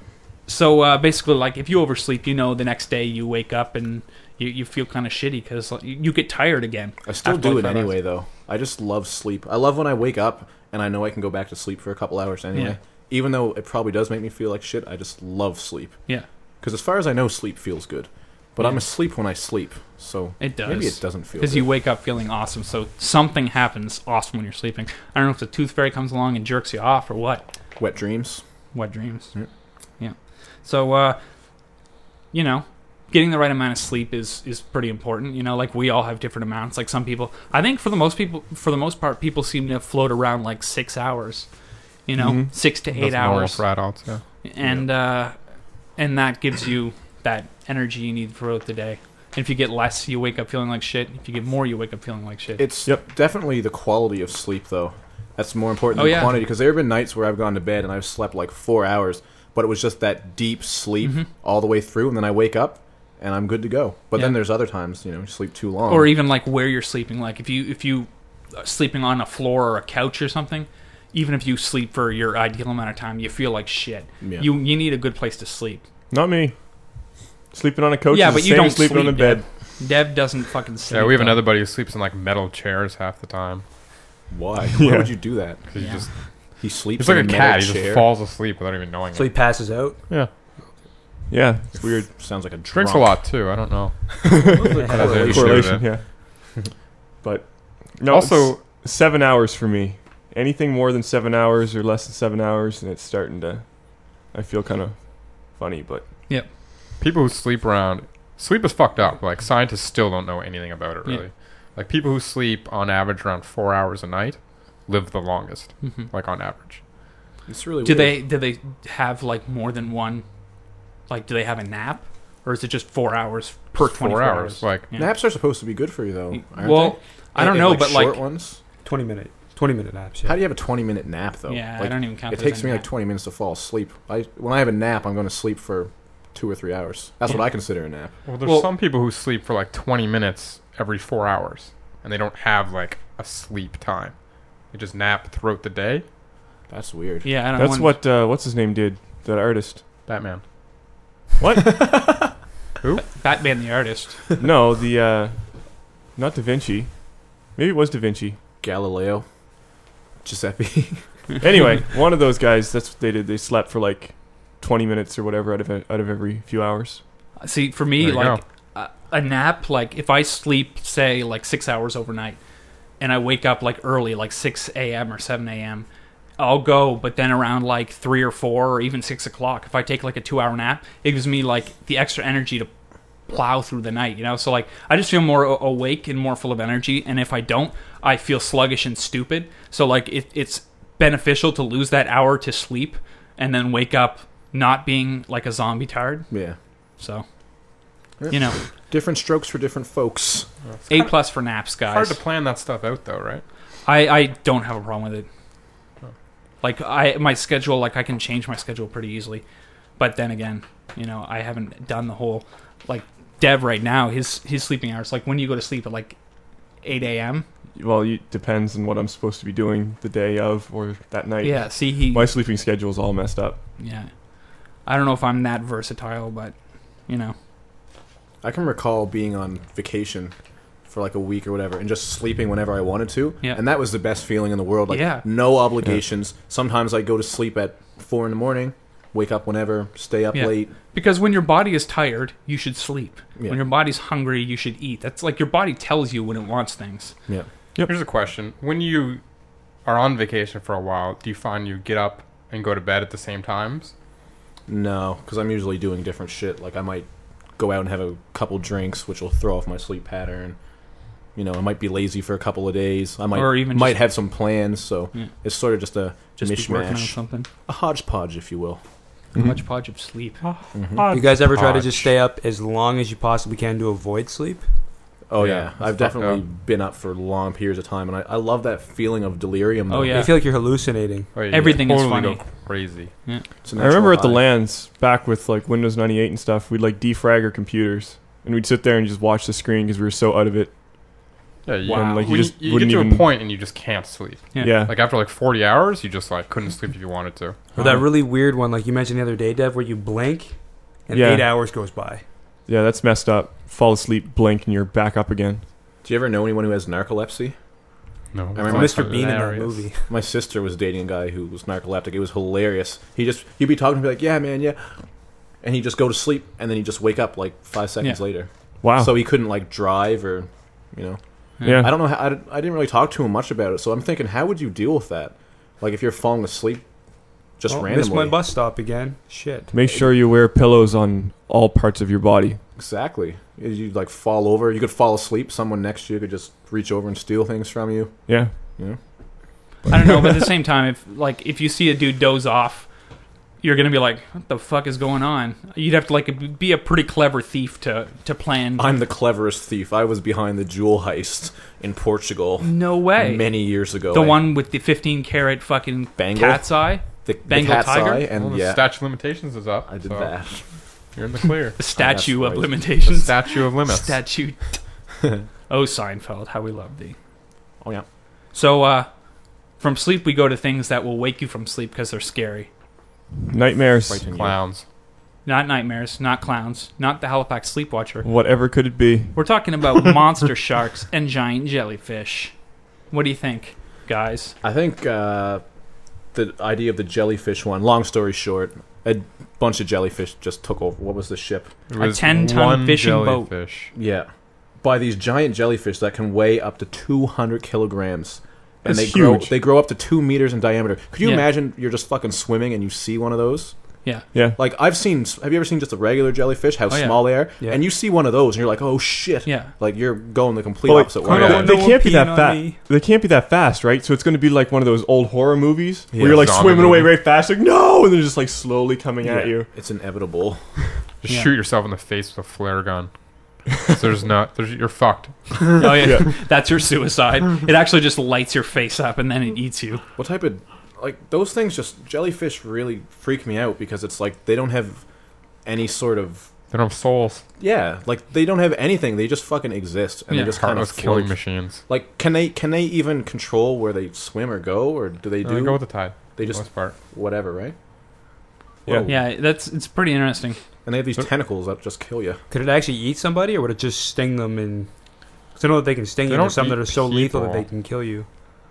So uh, basically, like, if you oversleep, you know, the next day you wake up and you, you feel kind of shitty because like, you get tired again. I still after, do like, it five anyway, hours. though. I just love sleep. I love when I wake up and I know I can go back to sleep for a couple hours anyway. Yeah. Even though it probably does make me feel like shit, I just love sleep. Yeah, Because as far as I know, sleep feels good. But Yeah. I'm asleep when I sleep, so it does. maybe it doesn't feel because good. you wake up feeling awesome. So something happens awesome when you're sleeping. I don't know if the tooth fairy comes along and jerks you off or what. Wet dreams. Wet dreams. Yeah. Yeah. So, uh, you know, getting the right amount of sleep is is pretty important. You know, like we all have different amounts. Like some people, I think for the most people, for the most part, people seem to float around like six hours. You know, Mhm. six to eight That's normal hours, for adults, yeah. and uh, and that gives you that energy you need throughout the day. And if you get less, you wake up feeling like shit. If you get more, you wake up feeling like shit. It's Yep. definitely the quality of sleep, though. That's more important Oh, than yeah. quantity. Because there have been nights where I've gone to bed and I've slept like four hours, but it was just that deep sleep Mhm. all the way through, and then I wake up and I'm good to go. But then Yeah. there's other times, you know, you sleep too long. Or even like where you're sleeping. Like if you if you are sleeping on a floor or a couch or something, even if you sleep for your ideal amount of time, you feel like shit. Yeah. You you need a good place to sleep. Not me. Sleeping on a couch Yeah, is but the you same don't as sleeping sleep, on a bed. Dev doesn't fucking sleep. Yeah, we have though. another buddy who sleeps in like metal chairs half the time. Why? Yeah. Why would you do that? 'Cause Yeah. you just, He sleeps he's like a in a cat. metal He chair. just falls asleep without even knowing So he it. passes out. Yeah, Yeah, it's weird. Sounds like a drinks a drunk. lot too. I don't know. Correlation. Correlation, yeah. But no, Also- also seven hours for me. Anything more than seven hours or less than seven hours, and it's starting to. I feel kind of funny, but People who sleep around sleep is fucked up. Like scientists still don't know anything about it Yeah. really. Like people who sleep on average around four hours a night live the longest. Mhm. Like on average. It's really Do weird. they do they have like more than one? Like, do they have a nap, or is it just four hours per twenty-four Four hours? hours. Like Yeah. Naps are supposed to be good for you, though. Aren't Well, they? I don't And- know, and, but short like, ones. Twenty minute, twenty minute naps. Yeah. How do you have a twenty minute nap though? yeah, I Like, don't even count. It that as takes a me like nap. twenty minutes to fall asleep. I when I have a nap, I'm going to sleep for two or three hours. That's what I consider a nap. well, there's Well- some people who sleep for like twenty minutes every four hours, and they don't have like a sleep time. They just nap throughout the day. That's weird. Yeah, I don't. that's know. what uh, what's his name did. That artist. Batman. Batman the artist. No, the uh, not Da Vinci. Maybe it was Da Vinci. Galileo, Giuseppe. Anyway, one of those guys. That's what they did. They slept for like twenty minutes or whatever out of out of every few hours. See, for me, There you like a, a nap, like if I sleep, say, like six hours overnight, and I wake up like early, like six a.m. or seven a.m., I'll go, but then around like three or four or even six o'clock, if I take like a two-hour nap, it gives me like the extra energy to plow through the night, you know? So like, I just feel more a- awake and more full of energy, and if I don't, I feel sluggish and stupid. So like, it, it's beneficial to lose that hour to sleep and then wake up not being like a zombie tired. Yeah. So, Yeah. you know, Different strokes for different folks. A plus for naps, guys. Hard to plan that stuff out though, right? I, I don't have a problem with it. Like I my schedule, like I can change my schedule pretty easily. But then again, you know, I haven't done the whole like Dev right now. His his sleeping hours, like when you go to sleep at like eight a.m. Well, it depends on what I'm supposed to be doing the day of or that night. Yeah, see he. My sleeping schedule is all messed up. Yeah, I don't know if I'm that versatile, but you know, I can recall being on vacation for like a week or whatever and just sleeping whenever I wanted to. Yeah. And that was the best feeling in the world. Like Yeah. no obligations. Sometimes I go to sleep at four in the morning, wake up whenever, stay up Yeah. late. because when your body is tired, you should sleep. Yeah. When your body's hungry, you should eat. That's like your body tells you when it wants things. Yeah. Yep. Here's a question: when you are on vacation for a while, do you find you get up and go to bed at the same times, No, because I'm usually doing different shit. Like I might go out and have a couple drinks, which will throw off my sleep pattern. You know, I might be lazy for a couple of days. I might Or even might just- have some plans. So Yeah. it's sort of just a Just be working on mishmash, something. a hodgepodge, if you will. Hodgepodge of sleep. You guys ever try to just Hodge. stay up as long as you possibly can to avoid sleep? Oh Yeah, yeah, that's I've fucked definitely up. been up for long periods of time, and I, I love that feeling of delirium. Oh, though. yeah. I feel like you're hallucinating. Oh, yeah, Everything you is totally funny. Go crazy. It's a I remember natural at the high. LANs back with like Windows ninety-eight and stuff, we'd like defrag our computers and we'd sit there and just watch the screen because we were so out of it. Yeah, you, Wow. Like, you when just you, you get wouldn't to even- a point and you just can't sleep. Yeah. Yeah. Like after like forty hours, you just like couldn't sleep if you wanted to. Or that really weird one, like you mentioned the other day, Dev, where you blink and Yeah. eight hours goes by. Yeah, that's messed up. Fall asleep, blink, and you're back up again. Do you ever know anyone who has narcolepsy? No, I remember Mister Bean in that hilarious. movie. My sister was dating a guy who was narcoleptic. It was hilarious. He just he'd be talking to me like, "Yeah, man, yeah," and he'd just go to sleep, and then he'd just wake up like five seconds Yeah. later. Wow. So he couldn't like drive or, you know. yeah. I don't know. How, I, I didn't really talk to him much about it. So I'm thinking, how would you deal with that? Like if you're falling asleep, just Oh, randomly. missed my bus stop again. Shit. Make sure you wear pillows on all parts of your body. Exactly. You like fall over. You could fall asleep. Someone next to you could just reach over and steal things from you. Yeah. You know. I don't know, but at the same time, if like if you see a dude doze off, you're gonna be like, "What the fuck is going on?" You'd have to like be a pretty clever thief to to plan. I'm the cleverest thief. I was behind the jewel heist in Portugal No way. many years ago. The I- one with the fifteen karat fucking Bangle? cat's eye, the, the Bengal cat's tiger? eye, Well, and the yeah, statute of limitations is up. I did so that. You're in the clear. the statue that's of right. The limitations. statute of limits. Statute. Oh, Seinfeld, how we love thee. Oh yeah. So, uh, from sleep we go to things that will wake you from sleep because they're scary. Nightmares. Frighten you. Clowns. Not nightmares, not clowns, not the Halifax Sleepwatcher. Whatever could it be? We're talking about monster sharks and giant jellyfish. What do you think, guys? I think uh, the idea of the jellyfish one. Long story short, a bunch of jellyfish just took over. What was the ship? It A was ten-ton one fishing boat. jellyfish. Yeah, by these giant jellyfish that can weigh up to two hundred kilograms, and That's they grow. huge. They grow up to two meters in diameter. Could you Yeah. imagine you're just fucking swimming and you see one of those? Yeah. Yeah. Like I've seen. Have you ever seen just a regular jellyfish? How Oh, yeah. small they are, Yeah. and you see one of those, and you're like, "Oh shit!" Yeah. Like you're going the complete Well, opposite like, way. oh, yeah. they No can't be one that peeing on fast. me. They can't be that fast, right? So it's going to be like one of those old horror movies Yeah. where you're like Zombie swimming away movie. very fast, like no, and they're just like slowly coming Yeah, at you. It's inevitable. Just Yeah. shoot yourself in the face with a flare gun. So there's no. There's, you're fucked. Oh yeah. That's your suicide. It actually just lights your face up and then it eats you. What type of like those things? Just jellyfish really freak me out because it's like they don't have any sort of They don't have souls. yeah, like they don't have anything. They just fucking exist and Yeah. they just kind of Heartless killing float. machines. Like can they can they even control where they swim or go, or do they No, do they go with the tide. they for the just most part. whatever, right? Yeah. Whoa. Yeah, that's it's pretty interesting. And they have these So- tentacles that just kill you. Could it actually eat somebody, or would it just sting them? And because I know that they can sting They you. don't There's some that eat are so lethal that people. they can kill you.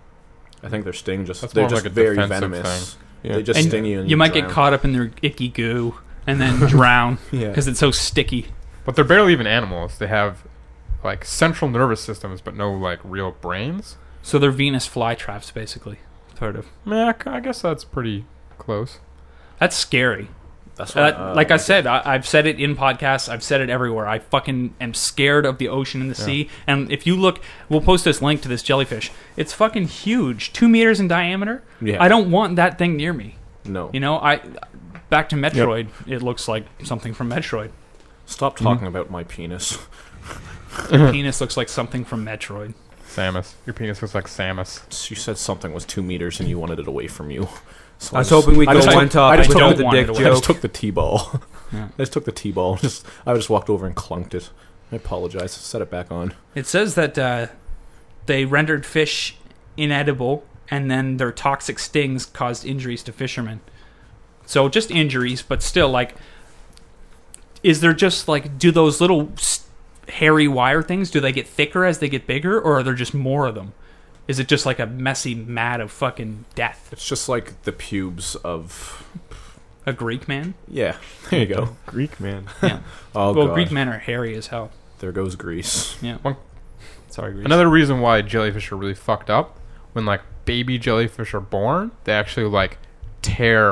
I think their sting just That's they're more just like a very defensive venomous. Yeah. They just And sting you, and you might get drown. caught up in their icky goo and then drown Yeah. because it's so sticky. But they're barely even animals. They have like central nervous systems, but no like real brains. So they're Venus flytraps, basically. Sort of. Yeah, I guess that's pretty close. That's scary. That's Uh, what, uh, like I said, I, I've said it in podcasts. I've said it everywhere. I fucking am scared of the ocean and the sea. And if you look, we'll post this link to this jellyfish. It's fucking huge, two meters in diameter. Yeah. I don't want that thing near me. no. You know, I back to Metroid. It looks like something from Metroid. Stop talking about my penis. Your penis looks like something from Metroid. Samus. Your penis looks like Samus. You said something was two meters and you wanted it away from you. So I was just- hoping we'd I go just one took- topic I just with took the want dick it away. I just joke. took the T-ball. Yeah. I just took the T-ball. Just I just walked over and clunked it. I apologize. Set it back on. It says that uh, they rendered fish inedible, and then their toxic stings caused injuries to fishermen. So just injuries, but still, like, is there just like, do those little s- hairy wire things, do they get thicker as they get bigger, or are there just more of them? Is it just like a messy mat of fucking death? It's just like the pubes of. A Greek man? Yeah, there you go. Greek man. Yeah. Oh well, god, Greek men are hairy as hell. there goes Greece. Yeah. One- Sorry, Greece. Another reason why jellyfish are really fucked up, when like baby jellyfish are born, they actually like tear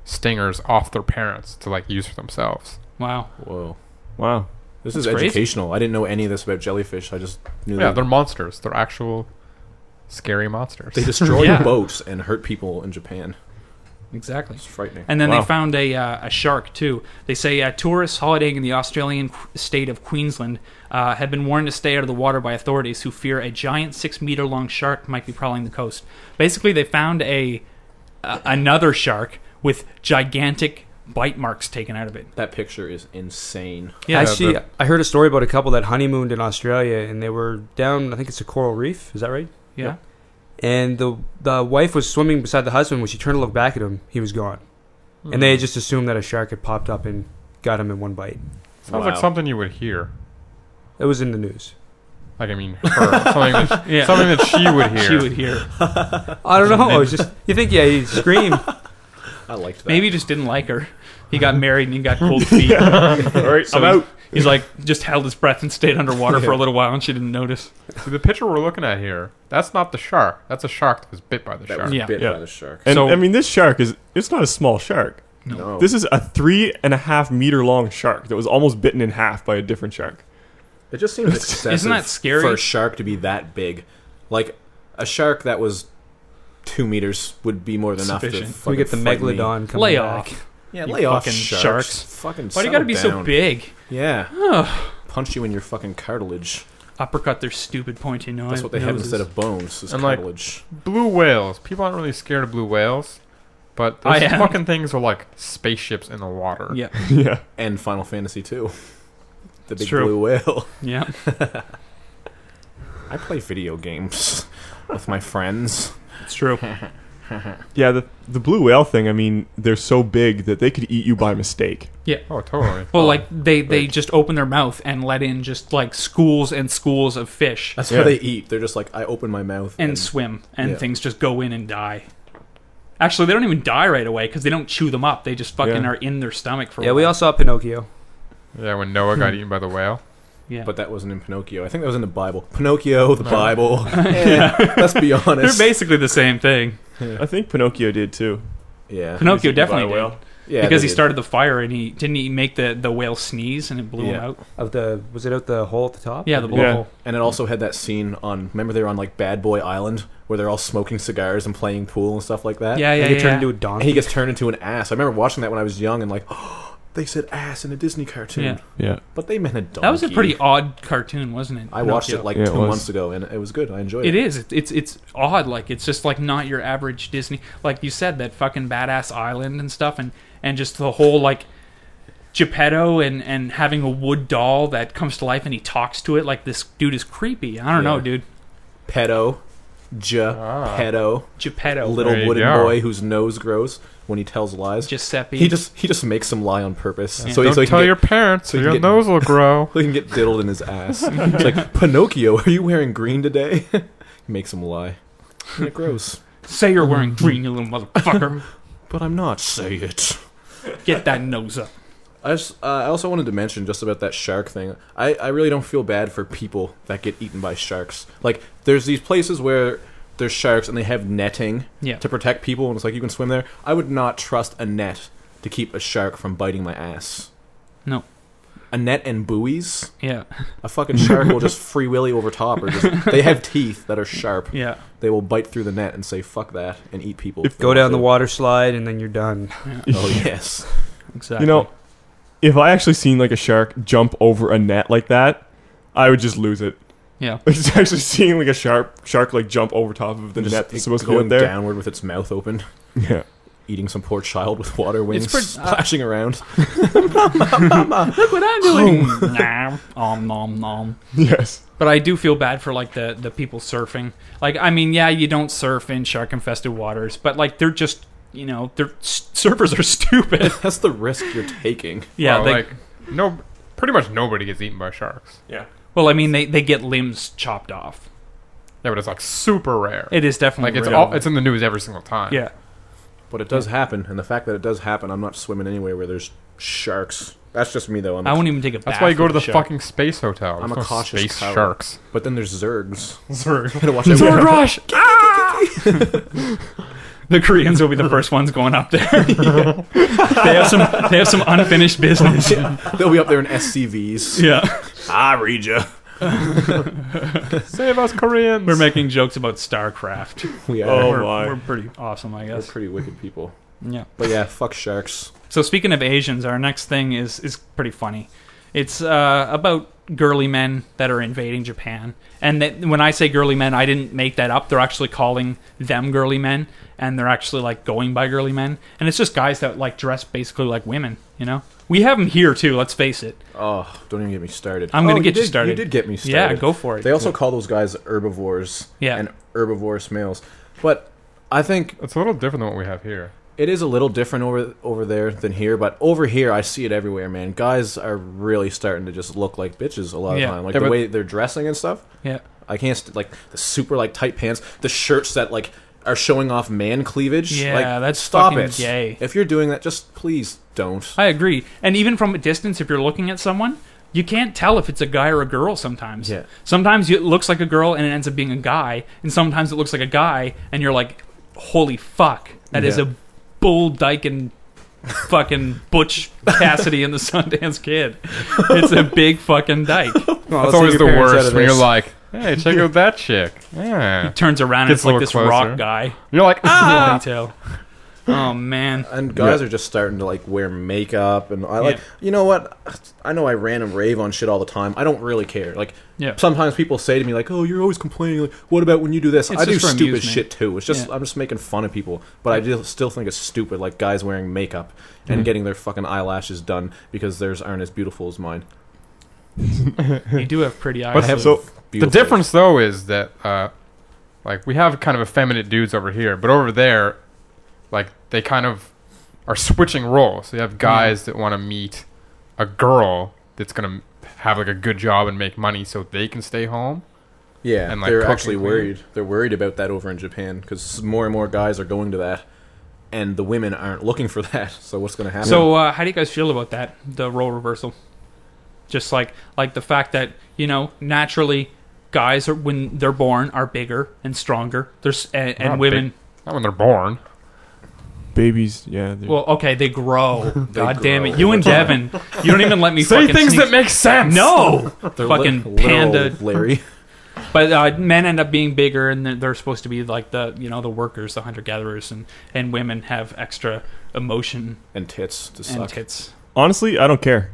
stingers off their parents to like use for themselves. Wow. Whoa. Wow. This That's is crazy. educational. I didn't know any of this about jellyfish. I just knew Yeah, that they're monsters. They're actual scary monsters. they destroy Yeah. boats and hurt people in Japan. Exactly. It's frightening. And then Wow. they found a uh, a shark too. They say uh, tourists holidaying in the Australian qu- state of Queensland uh, have been warned to stay out of the water by authorities who fear a giant six meter long shark might be prowling the coast. Basically, they found a uh, another shark with gigantic bite marks taken out of it. That picture is insane. Yeah, Actually, the- I heard a story about a couple that honeymooned in Australia, and they were down. I think it's a coral reef. Is that right? yeah. And the the wife was swimming beside the husband. When she turned to look back at him, he was gone. And they just assumed that a shark had popped up and got him in one bite. Sounds Wow. like something you would hear. It was in the news. Like I mean, her, something that Yeah. something that she would hear. She would hear. I don't know. It was just you think yeah, he'd scream. I liked that. Maybe he just didn't like her. He got married and he got cold feet. All right, So I'm he's- out. He's like just held his breath and stayed underwater for a little while, and she didn't notice. See, the picture we're looking at here, that's not the shark. That's a shark that was bit by the that shark. was Yeah. bit Yeah. by the shark. And So- I mean, this shark is, it's not a small shark. No. This is a three and a half meter long shark that was almost bitten in half by a different shark. It just seems excessive Isn't that scary? for a shark to be that big. Like, a shark that was two meters would be more than enough to Sufficient. fucking We get the fight me. megalodon coming Lay back. off. Yeah, You lay off, fucking sharks. sharks. Fucking Why do you gotta settle be so down. big? Yeah. Punch you in your fucking cartilage. Uppercut their stupid pointy nose. That's what they have instead of bones, is And, like, cartilage. Blue whales. People aren't really scared of blue whales, but I those am. fucking things are like spaceships in the water. Yeah, Yeah. And Final Fantasy two. The It's big true. blue whale. yeah. I play video games with my friends. It's true. Yeah, the, the blue whale thing, I mean, they're so big that they could eat you by mistake. Yeah. Oh, totally. Well, like they they just open their mouth and let in just like schools and schools of fish That's Yeah. how they eat. They're just like, I open my mouth and swim, and Yeah. things just go in and die. Actually, they don't even die right away because they don't chew them up. They just fucking Yeah. are in their stomach for. a Yeah, we while. all saw Pinocchio. Yeah, when Noah got eaten by the whale. Yeah. But that wasn't in Pinocchio. I think that was in the Bible. Pinocchio, the Bible. Eh, let's be they're honest. basically the same thing. I think Pinocchio did too. Yeah. Pinocchio Eaten by a definitely whale. did. Yeah, because they he did. started the fire and he didn't he make the, the whale sneeze and it blew him Yeah. out. Of the was it out the hole at the top? Yeah, the Yeah. blowhole. And it also had that scene on. Remember, they were on like Bad Boy Island, where they're all smoking cigars and playing pool and stuff like that. Yeah, yeah, And yeah. he turned yeah. into a And donkey. he gets turned into an ass. I remember watching that when I was young and like, oh, they said ass in a Disney cartoon, Yeah. Yeah. but they meant a donkey. That was a pretty odd cartoon, wasn't it? I watched Pinocchio? it like Yeah, it two was. months ago, and it was good. I enjoyed It it. is. It- It's it's odd. Like it's just like not your average Disney. Like you said, that fucking badass island and stuff, and and just the whole like Geppetto and and having a wood doll that comes to life and he talks to it. Like this dude is creepy. I don't know, Yeah. dude. Pedo, ja, Ah. pedo, Geppetto, little There you wooden go. boy whose nose grows when he tells lies. Giuseppe. He just he just makes them lie on purpose, Yeah. so he, Don't so he tell can your get, parents, so or you your can get- nose will grow. so he can get diddled in his ass. It's like, Pinocchio, are you wearing green today? He makes him lie. And it grows. say you're wearing green, you little motherfucker. But I'm not. Say it. Get that nose up. I just, uh, I also wanted to mention just about that shark thing. I, I really don't feel bad for people that get eaten by sharks. Like, there's these places where there's sharks and they have netting Yeah. to protect people, and it's like you can swim there. I would not trust a net to keep a shark from biting my ass. No. A net and buoys? Yeah. A fucking shark will just free willy over top. Or just, they have teeth that are sharp. Yeah. They will bite through the net and say, fuck that, and eat people. If- They Go want down the to. water slide and then you're done. Oh, yes. Exactly. You know, if I actually seen like a shark jump over a net like that, I would just lose it. Yeah. Like just actually seeing like a shark shark like jump over top of the Just net that's it supposed to be going out there. downward with its mouth open. Yeah. Eating some poor child with water wings pretty- uh, splashing around. Look what I'm doing. nom, om, nom, nom. Yes. But I do feel bad for like the, the people surfing. Like, I mean, yeah, you don't surf in shark infested waters, but like they're just, you know, they're s- surfers are stupid. That's the risk you're taking. Yeah, Well, they, like no, pretty much nobody gets eaten by sharks. Yeah. well, I mean, they, they get limbs chopped off. Yeah, but it's like super rare. It is definitely like it's rare. all, it's in the news every single time. yeah. But it does happen, and the fact that it does happen, I'm not swimming anywhere where there's sharks. That's just me, though. I'm I won't even take a bath. That's why you go to the with a shark. fucking space hotel. I'm There's a no cautious space coward. sharks. But then there's Zergs. Zerg. Gotta watch out. Zerg rush! The Koreans will be the first ones going up there. They have some. They have some unfinished business. They'll be up there in S C Vs. Yeah, I read ya. Save us, Koreans. we're making jokes about StarCraft. We are. Oh we're, my. we're pretty awesome, I We're guess. pretty wicked people. Yeah. But yeah, fuck sharks. So speaking of Asians, our next thing is is pretty funny. It's uh, about girly men that are invading Japan. And that, when I say girly men, I didn't make that up. They're actually calling them girly men, and they're actually like going by girly men. And it's just guys that like dress basically like women. You know, we have them here too. Let's face it. Oh, don't even get me started. I'm gonna Oh, get you did- started. You did get me started. Yeah, go for it. They also call those guys herbivores Yeah. and herbivorous males. But I think It's a little different than what we have here. it is a little different over over there than here, but over here I see it everywhere, man. Guys are really starting to just look like bitches a lot of Yeah. the time. Like Yeah, the but- way they're dressing and stuff. Yeah. I can't st- like the super like tight pants, the shirts that like are showing off man cleavage. Yeah, like, that's stop fucking it. gay. If you're doing that, just please don't. I agree. And even from a distance, if you're looking at someone, you can't tell if it's a guy or a girl sometimes. Yeah. Sometimes it looks like a girl and it ends up being a guy, and sometimes it looks like a guy and you're like, holy fuck, that is Yeah. a bull dyking fucking Butch Cassidy and the Sundance Kid. It's a big fucking dyke. That's always the worst when you're like, hey, check out that chick. Yeah. Turns around and Gets it's a like little this closer. rock guy. You're like, You can ah! only tell. Oh man. And guys are just starting to like wear makeup, and I like, Yeah. you know what? I know I random rave on shit all the time. I don't really care. Like, Yeah. sometimes people say to me like, "Oh, you're always complaining. Like, what about when you do this?" It's I do just for stupid amusement. shit too. It's just Yeah. I'm just making fun of people, but I just still think it's stupid. Like guys wearing makeup and Mm-hmm. getting their fucking eyelashes done because theirs aren't as beautiful as mine. You do have pretty eyes. But I have so- The beautiful- difference, though, is that, uh, like, we have kind of effeminate dudes over here, but over there, like, they kind of are switching roles. So you have guys that want to meet a girl that's going to have, like, a good job and make money so they can stay home. Yeah, and, like, they're cook actually and clean. worried. They're worried about that over in Japan because more and more guys are going to that, and the women aren't looking for that. So what's going to happen? So, uh, how do you guys feel about that? The role reversal, just like like the fact that you know naturally, guys are when they're born are bigger and stronger. There's and, and Not women. big. Not when they're born. Babies, yeah. they're- Well, okay, they grow. God damn grow it, you and Devin, you don't even let me Say fucking things sneak- that make sense. No, They're fucking li- little panda. Larry. But uh, men end up being bigger, and they're, they're supposed to be like the you know the workers, the hunter gatherers, and and women have extra emotion and tits to and suck. tits. Honestly, I don't care.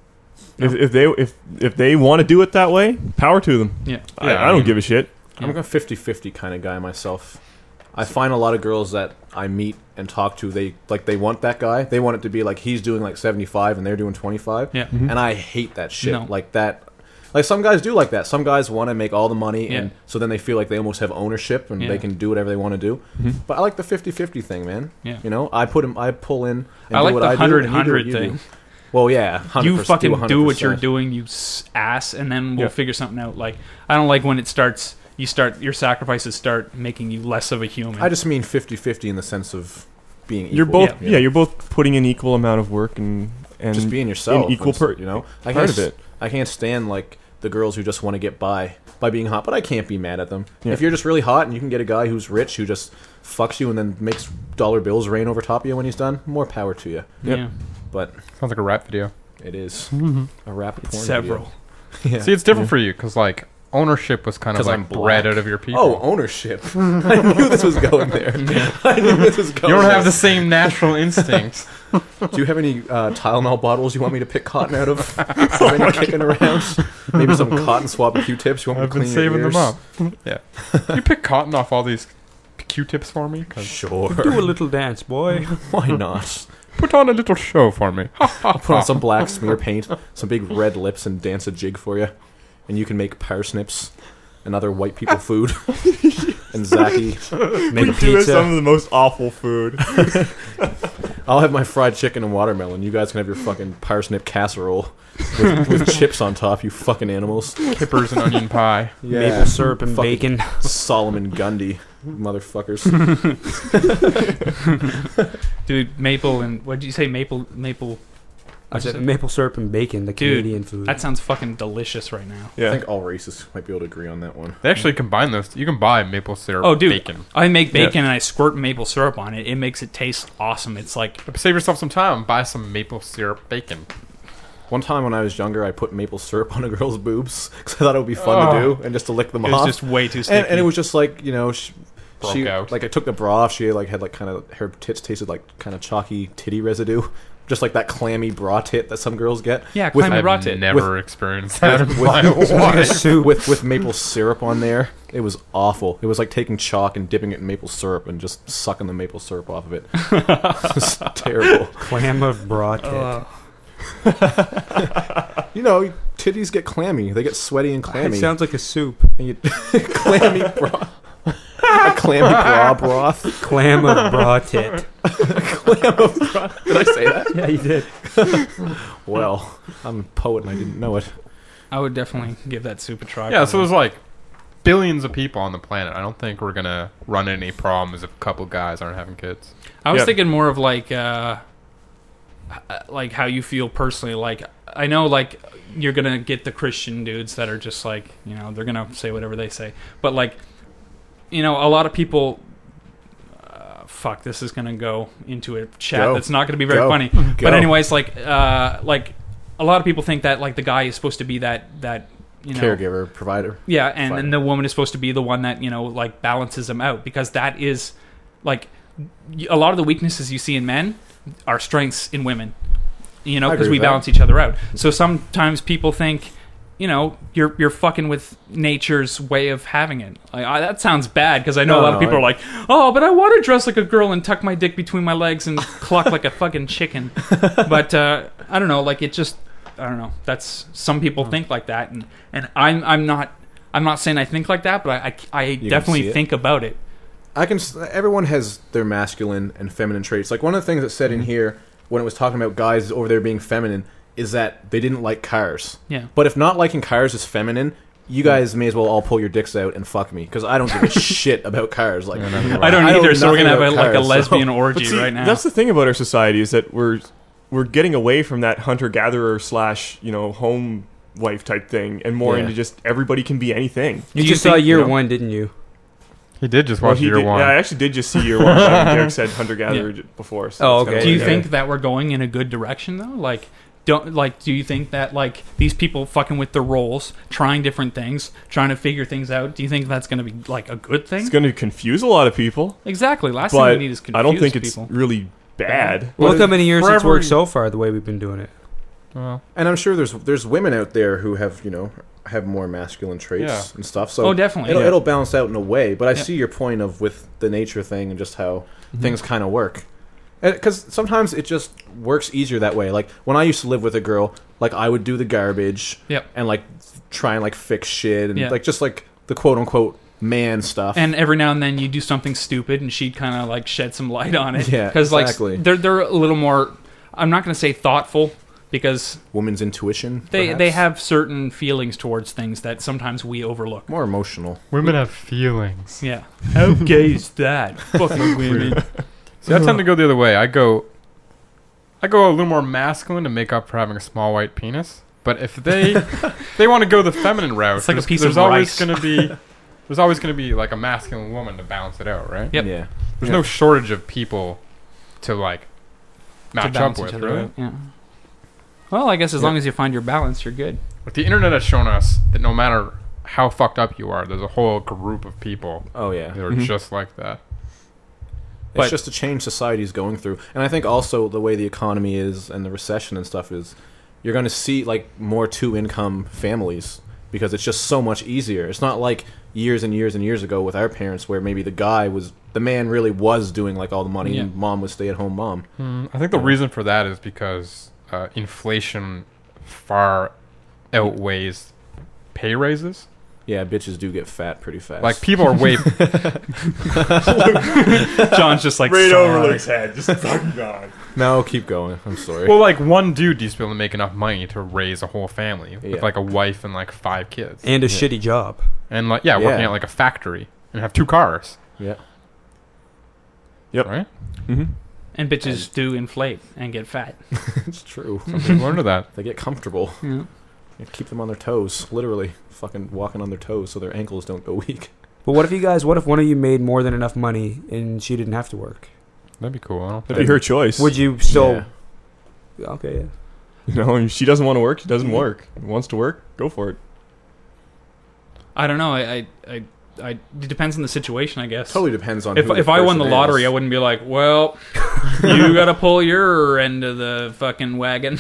If, No. if they if if they want to do it that way, power to them. Yeah, I, Yeah, I I don't mean- give a shit. I'm a fifty-fifty kind of guy myself. I find a lot of girls that I meet and talk to, they like they want that guy. They want it to be like he's doing like seventy-five and they're doing twenty-five. yeah. And I hate that shit. No. Like that. Like some guys do like that. Some guys want to make all the money, and Yeah. so then they feel like they almost have ownership and Yeah. they can do whatever they want to do. But I like the fifty-fifty thing, man. Yeah. You know, I put him, I pull in. And I do like what the I do, hundred and you do what hundred you thing. do. Well, yeah, one hundred You percent, fucking do what you're one hundred percent. doing, you s- ass, and then we'll Yeah. figure something out. Like I don't like when it starts. You start your sacrifices start making you less of a human. I just mean fifty-fifty in the sense of being equal. You're both Yeah. yeah. You're both putting in equal amount of work and and just being yourself. in equal and, per- you know, I part can't, of it. I can't stand like the girls who just want to get by by being hot, but I can't be mad at them. Yeah. If you're just really hot and you can get a guy who's rich who just fucks you and then makes dollar bills rain over top of you when he's done, more power to you. Yep. yeah, But Sounds like a rap video. it is a rap porn several. video. Yeah. See, it's different for you because, like, ownership was kind of 'Cause like I'm bred black. out of your people. Oh, ownership! I knew this was going there. I knew this was going. you don't there. have the same natural instinct. Do you have any uh, Tylenol bottles you want me to pick cotton out of? Is there any kicking around? Maybe some cotton swab Q-tips you want me I've to been clean your saving them ears? up. Yeah. Can you pick cotton off all these Q-tips for me? 'Cause Sure. Do a little dance, boy. Why not? put on a little show for me. I'll put on some black smear paint, some big red lips, and dance a jig for you. And you can make parsnips and other white people food. And Zachy, Make a We do have some pizza. of the most awful food. I'll have my fried chicken and watermelon. You guys can have your fucking parsnip casserole with, with chips on top, you fucking animals. Kippers and onion pie. Maple syrup and Fucking bacon. Solomon Gundy, motherfuckers. Dude, maple and what did you say? Maple, maple. I said maple syrup and bacon, the Dude, Canadian food. That sounds fucking delicious right now. Yeah. I think all races might be able to agree on that one. They actually combine those. You can buy maple syrup Oh, dude, bacon. I make bacon and I squirt maple syrup on it. It makes it taste awesome. It's like But save yourself some time and buy some maple syrup bacon. One time when I was younger, I put maple syrup on a girl's boobs because I thought it would be fun Oh. to do and just to lick them it off. was just way too sticky. and, and it was just like, you know, she, Broke she out. like I took the bra off. She like had like kind of her tits tasted like kind of chalky titty residue, just like that clammy bra tit that some girls get. Yeah, with, clammy I've bra tit. never experienced that in with, my with, life. with with maple syrup on there. It was awful. It was like taking chalk and dipping it in maple syrup and just sucking the maple syrup off of it. It was terrible. Clam of bra tit. Uh, You know, titties get clammy. They get sweaty and clammy. It sounds like a soup. And you, clammy bra. A clammy bra broth. Clam of bra tit. Clam of bra. Did I say that? Yeah, you did. Well, I'm a poet and I didn't know it. I would definitely give that soup a try. Yeah, so probably. there's like billions of people on the planet. I don't think we're gonna run into any problems if a couple guys aren't having kids. I was Yeah. thinking more of like, uh, uh, like how you feel personally. Like I know, like you're gonna get the Christian dudes that are just like, you know, they're gonna say whatever they say. But like, you know, a lot of people. Uh, fuck, this is gonna go into a chat Go. that's not gonna be very Go. funny. Go. But anyways, like, uh, like a lot of people think that like the guy is supposed to be that that you know Caregiver, provider. Yeah, and Fine. then the woman is supposed to be the one that, you know, like balances them out, because that is like y- a lot of the weaknesses you see in men are strengths in women. You know, I because agree we with that. balance each other out. So sometimes people think, you know, you're you're fucking with nature's way of having it. Like, I, that sounds bad because I know No, a lot no, of people I- are like, oh, but I want to dress like a girl and tuck my dick between my legs and cluck like a fucking chicken. But uh, I don't know, like it just, I don't know. That's some people think like that, and and I'm I'm not I'm not saying I think like that, but I I, I can definitely see it. think about it. I can. s- Everyone has their masculine and feminine traits. Like one of the things that said in here when it was talking about guys over there being feminine is that they didn't like cars. Yeah. But if not liking cars is feminine, you guys may as well all pull your dicks out and fuck me because I don't give a shit about cars. Like I don't I know either, so we're nothing gonna have a, about like a cars, so- lesbian But orgy see, right now. that's the thing about our society is that we're we're getting away from that hunter gatherer slash you know home wife type thing and more Yeah. into just everybody can be anything. You Do you just saw think- year you know- one, didn't you? He did just Well, watch he year did, one. yeah, I actually did just see year one. but Derek said hunter gatherer before. So Oh, it's kinda okay. Do you like, think that we're going in a good direction though? Like, don't like. Do you think that like these people fucking with their roles, trying different things, trying to figure things out? Do you think that's going to be like a good thing? it's going to confuse a lot of people? Exactly. Last thing But we need is confuse I don't think it's people. really bad. Well, look how many years for it's every- worked so far, the way we've been doing it. Well, And I'm sure there's there's women out there who have you know have more masculine traits Yeah. and stuff. So Oh, definitely, it'll, yeah. it'll balance out in a way. But I Yeah. see your point of with the nature thing and just how things kind of work. Because sometimes it just works easier that way. Like when I used to live with a girl, like I would do the garbage Yep. and like try and like fix shit and Yeah. like just like the quote unquote man stuff. And every now and then you do something stupid, and she'd kind of like shed some light on it. Yeah, because exactly. like they're they're a little more. I'm not going to say thoughtful, because Woman's intuition. they perhaps? they have certain feelings towards things that sometimes we overlook. more emotional. women have feelings. Yeah. How gay is that? Fucking women. See, I tend to go the other way. I go, I go a little more masculine to make up for having a small white penis. But if they, if they want to go the feminine route, It's like a there's, piece there's of always rice. going to be, there's always going to be like a masculine woman to balance it out, right? Yep. Yeah. There's Yeah. no shortage of people to like To match up balance with, each other really. out, Yeah. Well, I guess as Yeah. long as you find your balance, you're good. But the internet has shown us that no matter how fucked up you are, there's a whole group of people Oh yeah. that are Mhm. just like that. It's But- just a change society's going through. And I think also the way the economy is and the recession and stuff is you're going to see like more two income families because it's just so much easier. It's not like years and years and years ago with our parents where maybe the guy was the man really was doing like all the money Yeah. and mom was stay at home mom. Mm, I think the Yeah. reason for that is because uh, inflation far outweighs pay raises. Yeah, bitches do get fat pretty fast. Like people are way John's just like, Right sorry. over Luke's head, just fucking gone. No, keep going. I'm sorry. well, like one dude used to be able to make enough money to raise a whole family Yeah. with like a wife and like five kids, And a shitty job. and like yeah, working Yeah. at like a factory and have two cars, yeah. right? Mm-hmm. And bitches do inflate and get fat. It's true. Some people are into that. They get comfortable. Yeah. You keep them on their toes, literally, fucking walking on their toes so their ankles don't go weak. But what if you guys? What if one of you made more than enough money and she didn't have to work? That'd be cool. I don't That'd be her choice. Would you still? Yeah. Okay. Yeah. You know, if she doesn't want to work, she doesn't work. If she wants to work, go for it. I don't know. I, I, I, I it depends on the situation, I guess. Totally depends on If who if the I won the person lottery, is. I wouldn't be like, well, you got to pull your end of the fucking wagon.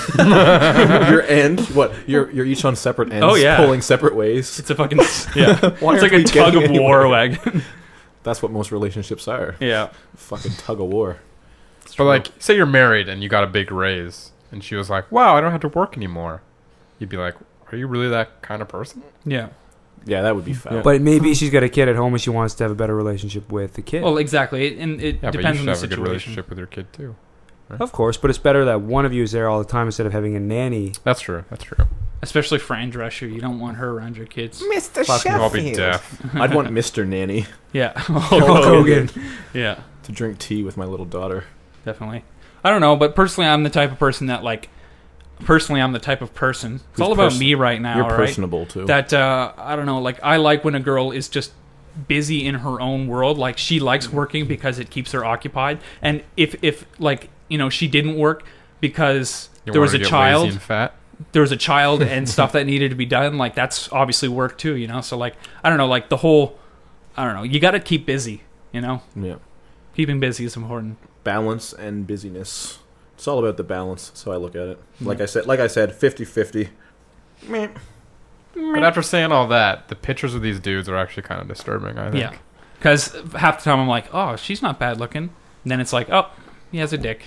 Your end, what? You're you're each on separate ends, Oh, yeah. pulling separate ways. It's a fucking yeah. Why It's like aren't a we tug of getting war anywhere? wagon. That's what most relationships are. Yeah. Fucking tug of war. But like, say you're married and you got a big raise, and she was like, "Wow, I don't have to work anymore." You'd be like, "Are you really that kind of person?" Yeah. Yeah, that would be foul. But maybe she's got a kid at home and she wants to have a better relationship with the kid. Well, exactly. It, and it Yeah, but you depends should on the have a good situation. relationship with your kid too. Of course, but it's better that one of you is there all the time instead of having a nanny. That's true. That's true. Especially Fran Drescher. You don't want her around your kids. Mister Fucking all be deaf. I'd want Mister Nanny Yeah. Hulk Hogan. Yeah. to drink tea with my little daughter. Definitely. I don't know, but personally, I'm the type of person that, like, personally, I'm the type of person. It's Who's all about person- me right now, You're all right? personable too. That, uh, I don't know, like, I like when a girl is just busy in her own world. Like, she likes working because it keeps her occupied. And if, if like, you know, she didn't work because You there was wanna a get child, lazy and fat. there was a child and stuff that needed to be done, like, that's obviously work too, you know? So, like, I don't know, like, the whole, I don't know, you got to keep busy, you know? yeah. Keeping busy is important. Balance and busyness. It's all about the balance. That's how I look at it. Like I said, like I said, fifty-fifty. Meh. But after saying all that, the pictures of these dudes are actually kind of disturbing. I think. Yeah. Because half the time I'm like, oh, she's not bad looking. And then it's like, oh, he has a dick.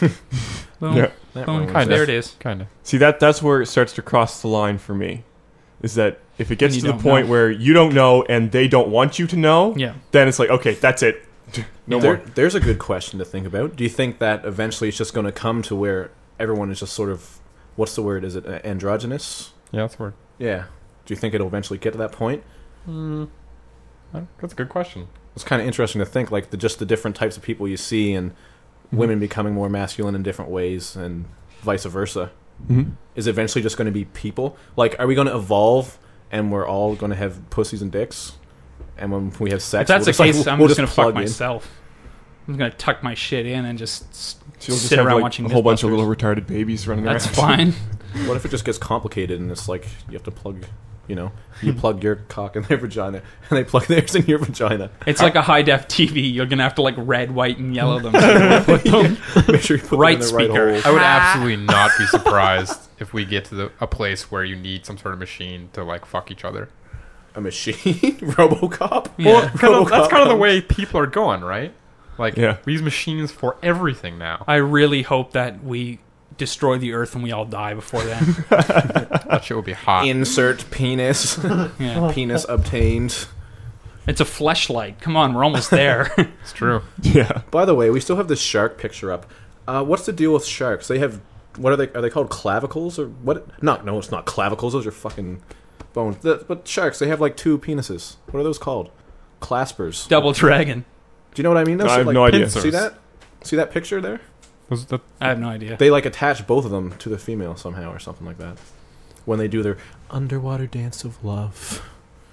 Boom. Yeah. That Boom. one was Kind There of. it is. Kind of. See, that that's where it starts to cross the line for me. Is that if it gets When you to the don't point know. where you don't know and they don't want you to know, Yeah. then it's like, okay, that's it. No There, more. there's a good question to think about. Do you think that eventually it's just going to come to where everyone is just sort of, what's the word? Is it uh, androgynous? Yeah, that's weird. Yeah. Do you think it'll eventually get to that point? Mm, that's a good question. It's kind of interesting to think, like the just the different types of people you see, and women becoming more masculine in different ways, and vice versa. Mm-hmm. Is it eventually just going to be people? Like, are we going to evolve, and we're all going to have pussies and dicks? And when we have sex, If that's we'll the just, like, case, I'm we'll just going to fuck plug in. myself. I'm going to tuck my shit in and just s- So you'll just sit have around like, watching a whole bunch of Mythbusters. little retarded babies running That's around. fine. What if it just gets complicated and it's like you have to plug, you know, you plug your cock in their vagina and they plug theirs in your vagina. It's like a high def T V. You're going to have to like red, white, and yellow them. So put them. Make sure you put Right them in the right speaker. hole. I would absolutely not be surprised if we get to the, a place where you need some sort of machine to like fuck each other. A machine, RoboCop. Yeah. Well, kind of, that's RoboCop kind of the comes. way people are going, right? Like, Yeah. we use machines for everything now. I really hope that we destroy the Earth and we all die before then. That shit would be hot. Insert penis. Yeah. Penis obtained. It's a fleshlight. Come on, we're almost there. It's true. Yeah. By the way, we still have this shark picture up. Uh, what's the deal with sharks? They have what are they? Are they called clavicles or what? No, no, it's not clavicles. Those are fucking bones. The, but sharks, they have like two penises. What are those called? Claspers. Double dragon. Do you know what I mean? Those I are, have like, no idea. pincers. See that? See that picture there? Was that, I have no idea. They like attach both of them to the female somehow or something like that. When they do their underwater dance of love.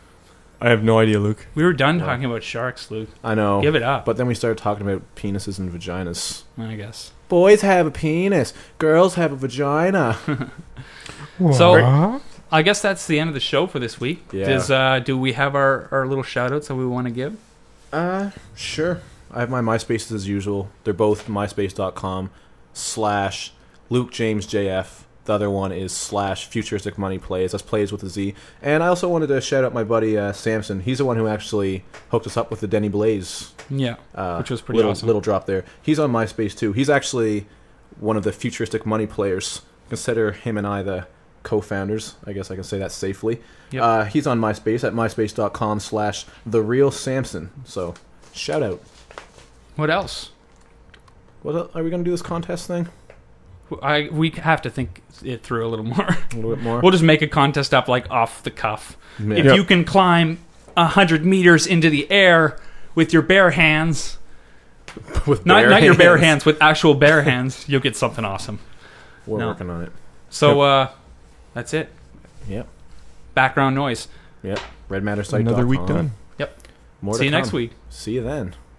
I have no idea, Luke. We were done talking about sharks, Luke. I know. Give it up. But then we started talking about penises and vaginas. I guess. Boys have a penis. Girls have a vagina. So, I guess that's the end of the show for this week. Yeah. Does, uh, do we have our, our little shout-outs that we want to give? Uh, sure. I have my MySpaces as usual. They're both myspace.com slash Luke James J F. The other one is slash Futuristic Money Plays. That's plays with a Z. And I also wanted to shout out my buddy uh, Samson. He's the one who actually hooked us up with the Denny Blaze. Yeah, Uh, which was pretty little, awesome. Little drop there. He's on MySpace too. He's actually one of the Futuristic Money Players. Consider him and I the co-founders. I guess I can say that safely. Yep. Uh, he's on MySpace at myspace.com slash The Real Samson. So, shout out. What else? What el- are we going to do this contest thing? I We have to think it through a little more. A little bit more? We'll just make a contest up like off the cuff. Yeah. If Yep. you can climb one hundred meters into the air with your bare hands, with Not bare not your bare hands. hands, with actual bare hands, you'll get something awesome. We're No. working on it. So uh, that's it. Yep. Background noise. Yep. red matter site dot com. Another week done. More See to you next come. week. See you then.